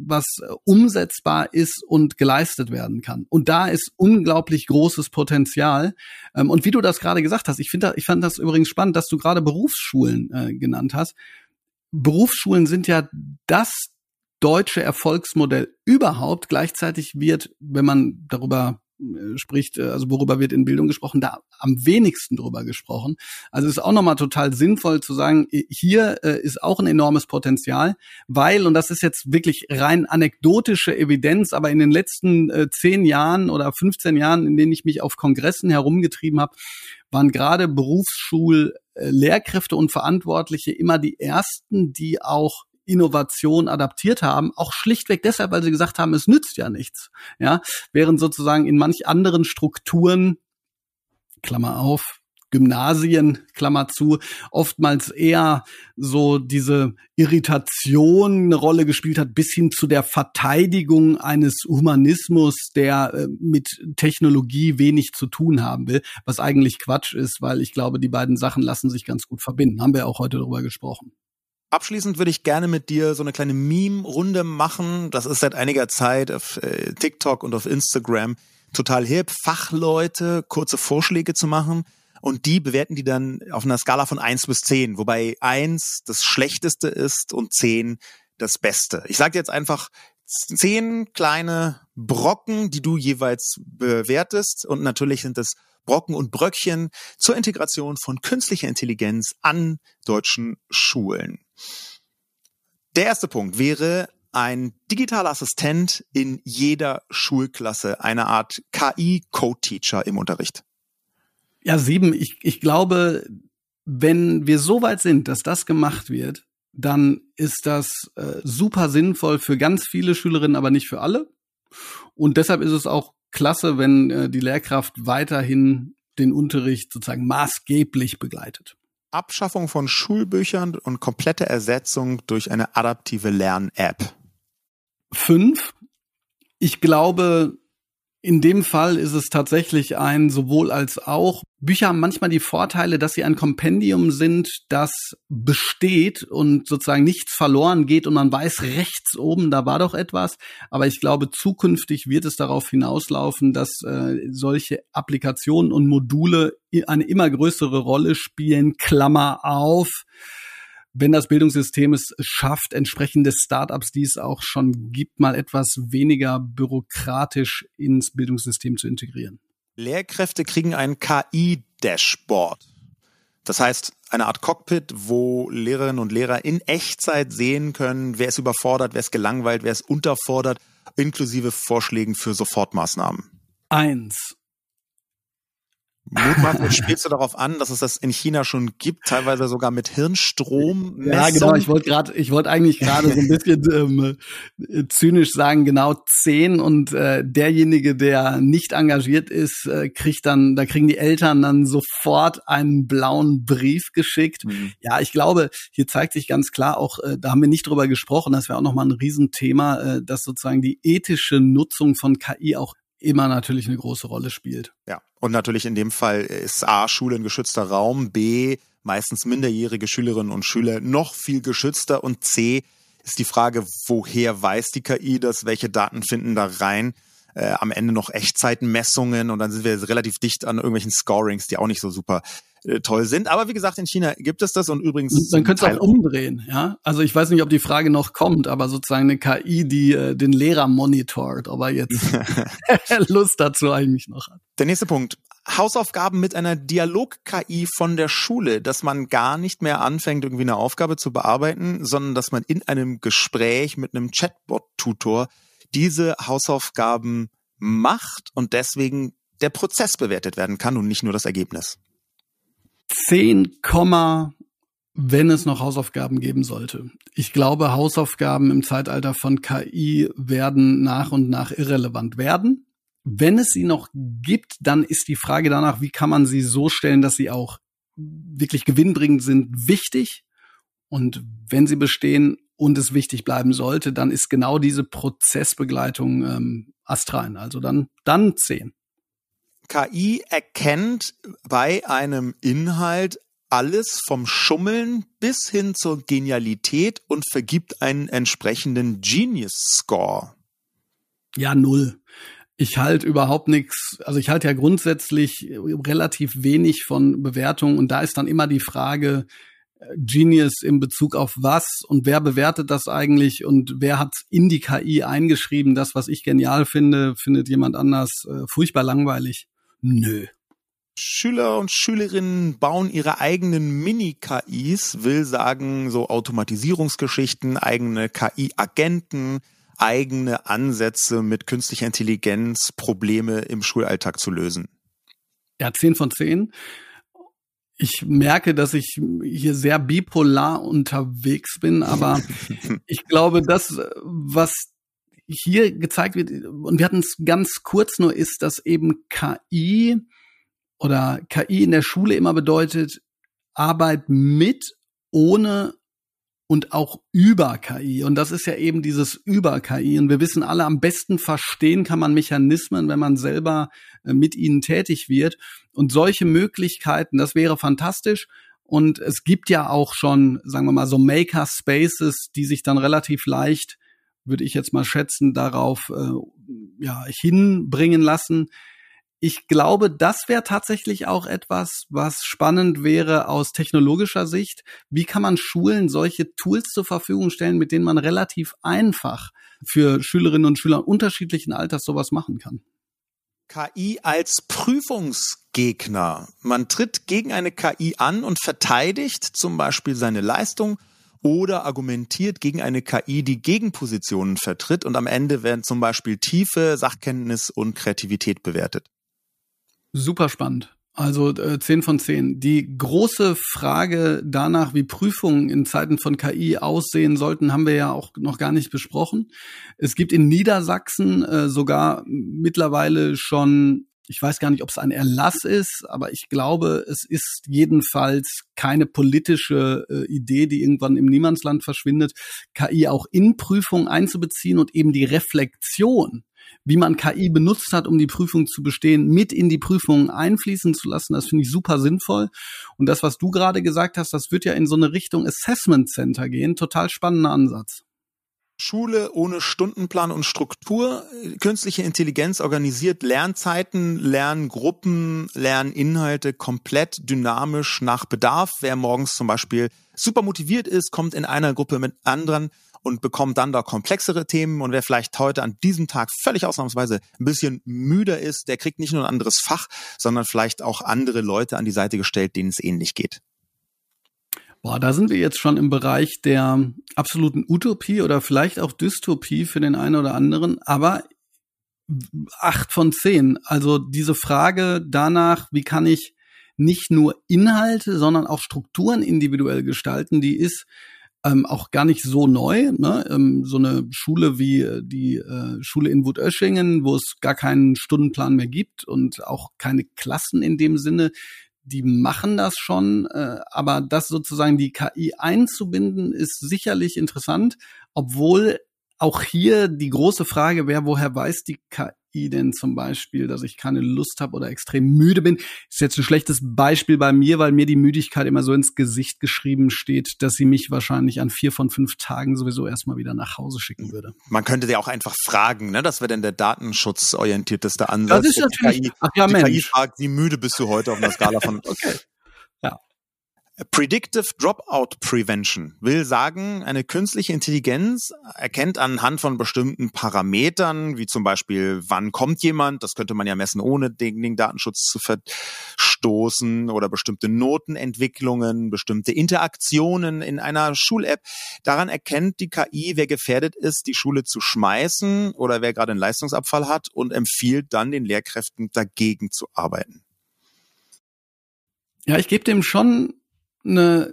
umsetzbar ist und geleistet werden kann. Und da ist unglaublich großes Potenzial. Und wie du das gerade gesagt hast, ich fand das übrigens spannend, dass du gerade Berufsschulen genannt hast. Berufsschulen sind ja das deutsche Erfolgsmodell überhaupt. Gleichzeitig wird, wenn man darüber spricht, also worüber wird in Bildung gesprochen, da am wenigsten drüber gesprochen. Also es ist auch nochmal total sinnvoll zu sagen, hier ist auch ein enormes Potenzial, weil, und das ist jetzt wirklich rein anekdotische Evidenz, aber in den letzten 10 Jahren oder 15 Jahren, in denen ich mich auf Kongressen herumgetrieben habe, waren gerade Berufsschullehrkräfte und Verantwortliche immer die ersten, die auch Innovation adaptiert haben, auch schlichtweg deshalb, weil sie gesagt haben, es nützt ja nichts. Ja, während sozusagen in manch anderen Strukturen, Klammer auf, Gymnasien, Klammer zu, oftmals eher so diese Irritation eine Rolle gespielt hat, bis hin zu der Verteidigung eines Humanismus, der mit Technologie wenig zu tun haben will, was eigentlich Quatsch ist, weil ich glaube, die beiden Sachen lassen sich ganz gut verbinden. Haben wir auch heute darüber gesprochen. Abschließend würde ich gerne mit dir so eine kleine Meme-Runde machen. Das ist seit einiger Zeit auf TikTok und auf Instagram total hip, Fachleute kurze Vorschläge zu machen und die bewerten die dann auf einer Skala von 1 bis 10, wobei 1 das Schlechteste ist und 10 das Beste. Ich sage jetzt einfach 10 kleine Brocken, die du jeweils bewertest und natürlich sind das Brocken und Bröckchen zur Integration von künstlicher Intelligenz an deutschen Schulen. Der erste Punkt wäre ein digitaler Assistent in jeder Schulklasse, eine Art KI-Code-Teacher im Unterricht. Ja, 7. Ich glaube, wenn wir so weit sind, dass das gemacht wird, dann ist das super sinnvoll für ganz viele Schülerinnen, aber nicht für alle. Und deshalb ist es auch klasse, wenn die Lehrkraft weiterhin den Unterricht sozusagen maßgeblich begleitet. Abschaffung von Schulbüchern und komplette Ersetzung durch eine adaptive Lern-App. 5. Ich glaube, in dem Fall ist es tatsächlich ein sowohl als auch. Bücher haben manchmal die Vorteile, dass sie ein Kompendium sind, das besteht und sozusagen nichts verloren geht und man weiß rechts oben, da war doch etwas. Aber ich glaube, zukünftig wird es darauf hinauslaufen, dass solche Applikationen und Module eine immer größere Rolle spielen. Klammer auf. Wenn das Bildungssystem es schafft, entsprechende Startups, die es auch schon gibt, mal etwas weniger bürokratisch ins Bildungssystem zu integrieren. Lehrkräfte kriegen ein KI-Dashboard. Das heißt, eine Art Cockpit, wo Lehrerinnen und Lehrer in Echtzeit sehen können, wer ist überfordert, wer ist gelangweilt, wer ist unterfordert, inklusive Vorschlägen für Sofortmaßnahmen. 1. Mutmaßlich spielst du darauf an, dass es das in China schon gibt, teilweise sogar mit Hirnstrommessung. Ja, genau. Ich wollte eigentlich gerade so ein bisschen zynisch sagen, genau 10 und derjenige, der nicht engagiert ist, da kriegen die Eltern dann sofort einen blauen Brief geschickt. Mhm. Ja, ich glaube, hier zeigt sich ganz klar auch, da haben wir nicht drüber gesprochen, das wäre auch nochmal ein Riesenthema, dass sozusagen die ethische Nutzung von KI auch immer natürlich eine große Rolle spielt. Ja, und natürlich in dem Fall ist A, Schule ein geschützter Raum, B, meistens minderjährige Schülerinnen und Schüler noch viel geschützter und C, ist die Frage, woher weiß die KI das, welche Daten finden da rein? Am Ende noch Echtzeitmessungen und dann sind wir relativ dicht an irgendwelchen Scorings, die auch nicht so super toll sind. Aber wie gesagt, in China gibt es das und übrigens... Dann könntest du auch umdrehen, ja? Also ich weiß nicht, ob die Frage noch kommt, aber sozusagen eine KI, die den Lehrer monitort, ob er jetzt Lust dazu eigentlich noch hat. Der nächste Punkt. Hausaufgaben mit einer Dialog-KI von der Schule, dass man gar nicht mehr anfängt, irgendwie eine Aufgabe zu bearbeiten, sondern dass man in einem Gespräch mit einem Chatbot-Tutor diese Hausaufgaben macht und deswegen der Prozess bewertet werden kann und nicht nur das Ergebnis. 10, wenn es noch Hausaufgaben geben sollte. Ich glaube, Hausaufgaben im Zeitalter von KI werden nach und nach irrelevant werden. Wenn es sie noch gibt, dann ist die Frage danach, wie kann man sie so stellen, dass sie auch wirklich gewinnbringend sind, wichtig. Und wenn sie bestehen und es wichtig bleiben sollte, dann ist genau diese Prozessbegleitung astrein. Also dann 10. KI erkennt bei einem Inhalt alles vom Schummeln bis hin zur Genialität und vergibt einen entsprechenden Genius-Score. Ja, 0. Ich halte überhaupt nichts, also ich halte ja grundsätzlich relativ wenig von Bewertungen und da ist dann immer die Frage, Genius in Bezug auf was und wer bewertet das eigentlich und wer hat in die KI eingeschrieben, das, was ich genial finde, findet jemand anders furchtbar langweilig. Nö. Schüler und Schülerinnen bauen ihre eigenen Mini-KIs, will sagen, so Automatisierungsgeschichten, eigene KI-Agenten, eigene Ansätze mit künstlicher Intelligenz, Probleme im Schulalltag zu lösen. Ja, 10 von 10. Ich merke, dass ich hier sehr bipolar unterwegs bin, aber ich glaube, das, was hier gezeigt wird, und wir hatten es ganz kurz nur, ist, dass eben KI in der Schule immer bedeutet, Arbeit mit, ohne und auch über KI. Und das ist ja eben dieses über KI. Und wir wissen alle, am besten verstehen kann man Mechanismen, wenn man selber mit ihnen tätig wird. Und solche Möglichkeiten, das wäre fantastisch. Und es gibt ja auch schon, sagen wir mal, so Maker-Spaces, die sich dann relativ leicht, würde ich jetzt mal schätzen, darauf hinbringen lassen. Ich glaube, das wäre tatsächlich auch etwas, was spannend wäre aus technologischer Sicht. Wie kann man Schulen solche Tools zur Verfügung stellen, mit denen man relativ einfach für Schülerinnen und Schüler unterschiedlichen Alters sowas machen kann? KI als Prüfungsgegner. Man tritt gegen eine KI an und verteidigt zum Beispiel seine Leistung oder argumentiert gegen eine KI, die Gegenpositionen vertritt und am Ende werden zum Beispiel Tiefe, Sachkenntnis und Kreativität bewertet. Super spannend. Also 10 von 10. Die große Frage danach, wie Prüfungen in Zeiten von KI aussehen sollten, haben wir ja auch noch gar nicht besprochen. Es gibt in Niedersachsen sogar mittlerweile schon, ich weiß gar nicht, ob es ein Erlass ist, aber ich glaube, es ist jedenfalls keine politische Idee, die irgendwann im Niemandsland verschwindet, KI auch in Prüfungen einzubeziehen und eben die Reflexion, wie man KI benutzt hat, um die Prüfung zu bestehen, mit in die Prüfungen einfließen zu lassen. Das finde ich super sinnvoll. Und das, was du gerade gesagt hast, das wird ja in so eine Richtung Assessment Center gehen. Total spannender Ansatz. Schule ohne Stundenplan und Struktur. Künstliche Intelligenz organisiert Lernzeiten, Lerngruppen, Lerninhalte komplett dynamisch nach Bedarf. Wer morgens zum Beispiel super motiviert ist, kommt in einer Gruppe mit anderen und bekommt dann da komplexere Themen. Und wer vielleicht heute an diesem Tag völlig ausnahmsweise ein bisschen müder ist, der kriegt nicht nur ein anderes Fach, sondern vielleicht auch andere Leute an die Seite gestellt, denen es ähnlich geht. Boah, da sind wir jetzt schon im Bereich der absoluten Utopie oder vielleicht auch Dystopie für den einen oder anderen. Aber 8 von 10. Also diese Frage danach, wie kann ich nicht nur Inhalte, sondern auch Strukturen individuell gestalten, die ist auch gar nicht so neu, ne? So eine Schule wie die Schule in Wutöschingen, wo es gar keinen Stundenplan mehr gibt und auch keine Klassen in dem Sinne, die machen das schon, aber das sozusagen die KI einzubinden, ist sicherlich interessant, obwohl auch hier die große Frage wäre, woher weiß die KI denn zum Beispiel, dass ich keine Lust habe oder extrem müde bin? Ist jetzt ein schlechtes Beispiel bei mir, weil mir die Müdigkeit immer so ins Gesicht geschrieben steht, dass sie mich wahrscheinlich an 4 von 5 Tagen sowieso erstmal wieder nach Hause schicken würde. Man könnte ja auch einfach fragen, ne? Das wäre dann der datenschutzorientierteste Ansatz. Das ist natürlich, die KI fragt, wie müde bist du heute auf einer Skala von... Okay. Ja. Predictive Dropout Prevention will sagen, eine künstliche Intelligenz erkennt anhand von bestimmten Parametern, wie zum Beispiel, wann kommt jemand, das könnte man ja messen, ohne den Datenschutz zu verstoßen, oder bestimmte Notenentwicklungen, bestimmte Interaktionen in einer Schul-App. Daran erkennt die KI, wer gefährdet ist, die Schule zu schmeißen oder wer gerade einen Leistungsabfall hat, und empfiehlt dann den Lehrkräften, dagegen zu arbeiten. Ja, ich gebe dem schon eine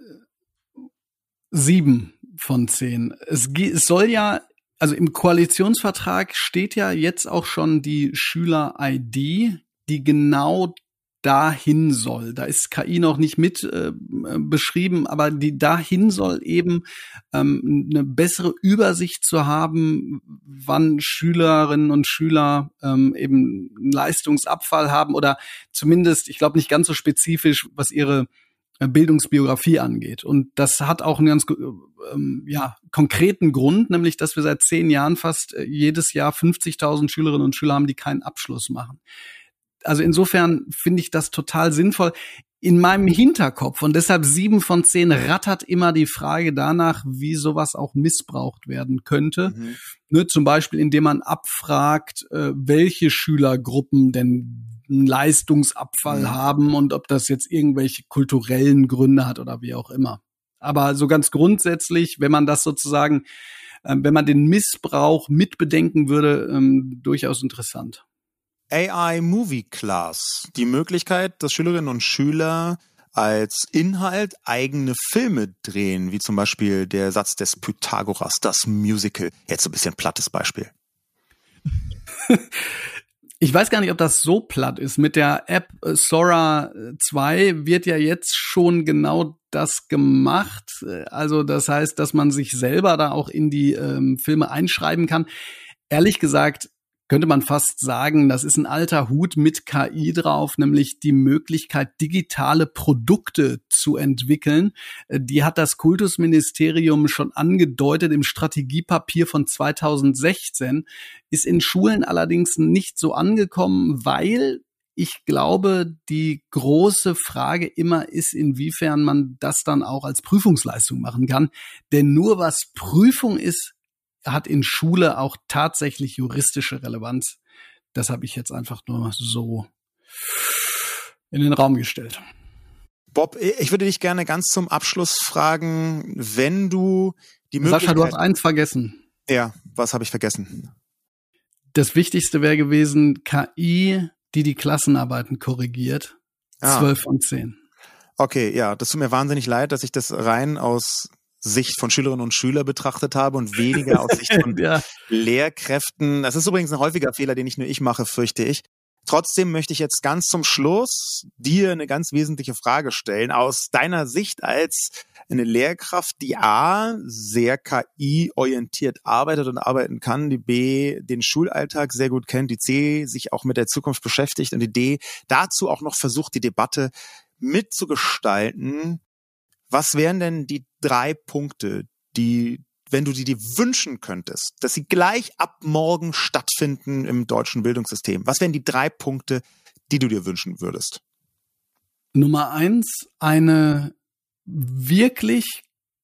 7 von 10. Es soll ja, also im Koalitionsvertrag steht ja jetzt auch schon die Schüler-ID, die genau dahin soll. Da ist KI noch nicht mit beschrieben, aber die dahin soll eben eine bessere Übersicht zu haben, wann Schülerinnen und Schüler eben einen Leistungsabfall haben, oder zumindest, ich glaube nicht ganz so spezifisch, was ihre Bildungsbiografie angeht. Und das hat auch einen ganz konkreten Grund, nämlich, dass wir seit 10 Jahren fast jedes Jahr 50.000 Schülerinnen und Schüler haben, die keinen Abschluss machen. Also insofern finde ich das total sinnvoll. In meinem Hinterkopf, und deshalb 7 von 10, rattert immer die Frage danach, wie sowas auch missbraucht werden könnte. Ne, zum Beispiel, indem man abfragt, welche Schülergruppen denn einen Leistungsabfall haben und ob das jetzt irgendwelche kulturellen Gründe hat oder wie auch immer. Aber so ganz grundsätzlich, wenn man das sozusagen, wenn man den Missbrauch mitbedenken würde, durchaus interessant. AI Movie Class, die Möglichkeit, dass Schülerinnen und Schüler als Inhalt eigene Filme drehen, wie zum Beispiel der Satz des Pythagoras, das Musical. Jetzt so ein bisschen plattes Beispiel. Ich weiß gar nicht, ob das so platt ist. Mit der App Sora 2 wird ja jetzt schon genau das gemacht. Also das heißt, dass man sich selber da auch in die Filme einschreiben kann. Ehrlich gesagt, könnte man fast sagen, das ist ein alter Hut mit KI drauf, nämlich die Möglichkeit, digitale Produkte zu entwickeln. Die hat das Kultusministerium schon angedeutet im Strategiepapier von 2016, ist in Schulen allerdings nicht so angekommen, weil ich glaube, die große Frage immer ist, inwiefern man das dann auch als Prüfungsleistung machen kann. Denn nur was Prüfung ist, hat in Schule auch tatsächlich juristische Relevanz. Das habe ich jetzt einfach nur so in den Raum gestellt. Bob, ich würde dich gerne ganz zum Abschluss fragen, wenn du die Möglichkeit... Sascha, du hast eins vergessen. Ja, was habe ich vergessen? Das Wichtigste wäre gewesen, KI, die Klassenarbeiten korrigiert. 12 von 10. Okay, ja, das tut mir wahnsinnig leid, dass ich das rein aus Sicht von Schülerinnen und Schülern betrachtet habe und weniger aus Sicht von Lehrkräften. Das ist übrigens ein häufiger Fehler, den nicht nur ich mache, fürchte ich. Trotzdem möchte ich jetzt ganz zum Schluss dir eine ganz wesentliche Frage stellen. Aus deiner Sicht als eine Lehrkraft, die A, sehr KI-orientiert arbeitet und arbeiten kann, die B, den Schulalltag sehr gut kennt, die C, sich auch mit der Zukunft beschäftigt und die D, dazu auch noch versucht, die Debatte mitzugestalten. Was wären denn die 3 Punkte, die, wenn du dir wünschen könntest, dass sie gleich ab morgen stattfinden im deutschen Bildungssystem? Was wären die 3 Punkte, die du dir wünschen würdest? Nummer 1, eine wirklich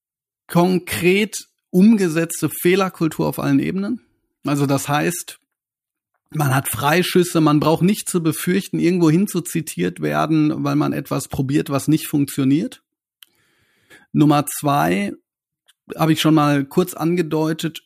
konkret umgesetzte Fehlerkultur auf allen Ebenen. Also das heißt, man hat Freischüsse, man braucht nicht zu befürchten, irgendwo hin zu zitiert werden, weil man etwas probiert, was nicht funktioniert. Nummer 2, habe ich schon mal kurz angedeutet,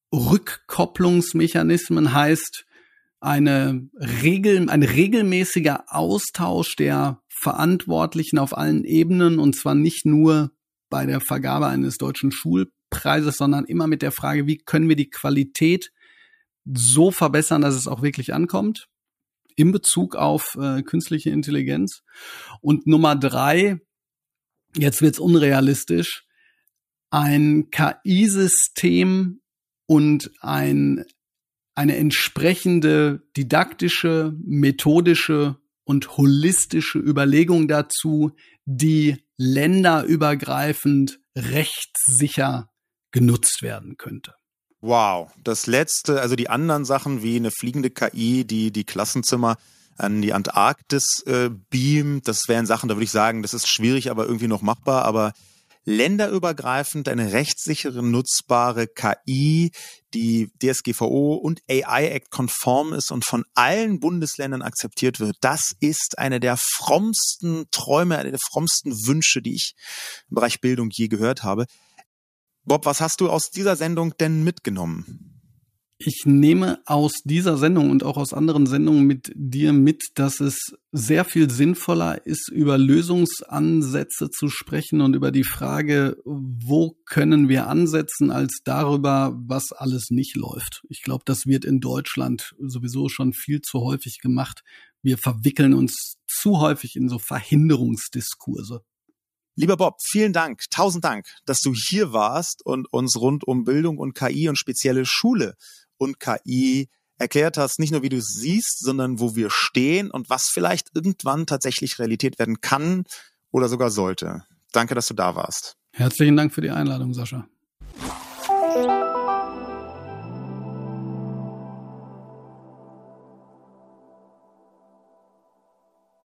Rückkopplungsmechanismen heißt ein regelmäßiger Austausch der Verantwortlichen auf allen Ebenen, und zwar nicht nur bei der Vergabe eines deutschen Schulpreises, sondern immer mit der Frage, wie können wir die Qualität so verbessern, dass es auch wirklich ankommt, in Bezug auf künstliche Intelligenz. Und Nummer 3, jetzt wird's unrealistisch, ein KI-System und eine entsprechende didaktische, methodische und holistische Überlegung dazu, die länderübergreifend rechtssicher genutzt werden könnte. Wow, das Letzte, also die anderen Sachen wie eine fliegende KI, die Klassenzimmer an die Antarktis beamt. Das wären Sachen, da würde ich sagen, das ist schwierig, aber irgendwie noch machbar. Aber länderübergreifend eine rechtssichere, nutzbare KI, die DSGVO und AI-Act konform ist und von allen Bundesländern akzeptiert wird, das ist eine der frommsten Träume, eine der frommsten Wünsche, die ich im Bereich Bildung je gehört habe. Bob, was hast du aus dieser Sendung denn mitgenommen? Ich nehme aus dieser Sendung und auch aus anderen Sendungen mit dir mit, dass es sehr viel sinnvoller ist, über Lösungsansätze zu sprechen und über die Frage, wo können wir ansetzen, als darüber, was alles nicht läuft. Ich glaube, das wird in Deutschland sowieso schon viel zu häufig gemacht. Wir verwickeln uns zu häufig in so Verhinderungsdiskurse. Lieber Bob, vielen Dank, 1000 Dank, dass du hier warst und uns rund um Bildung und KI und spezielle Schule und KI erklärt hast, nicht nur wie du es siehst, sondern wo wir stehen und was vielleicht irgendwann tatsächlich Realität werden kann oder sogar sollte. Danke, dass du da warst. Herzlichen Dank für die Einladung, Sascha.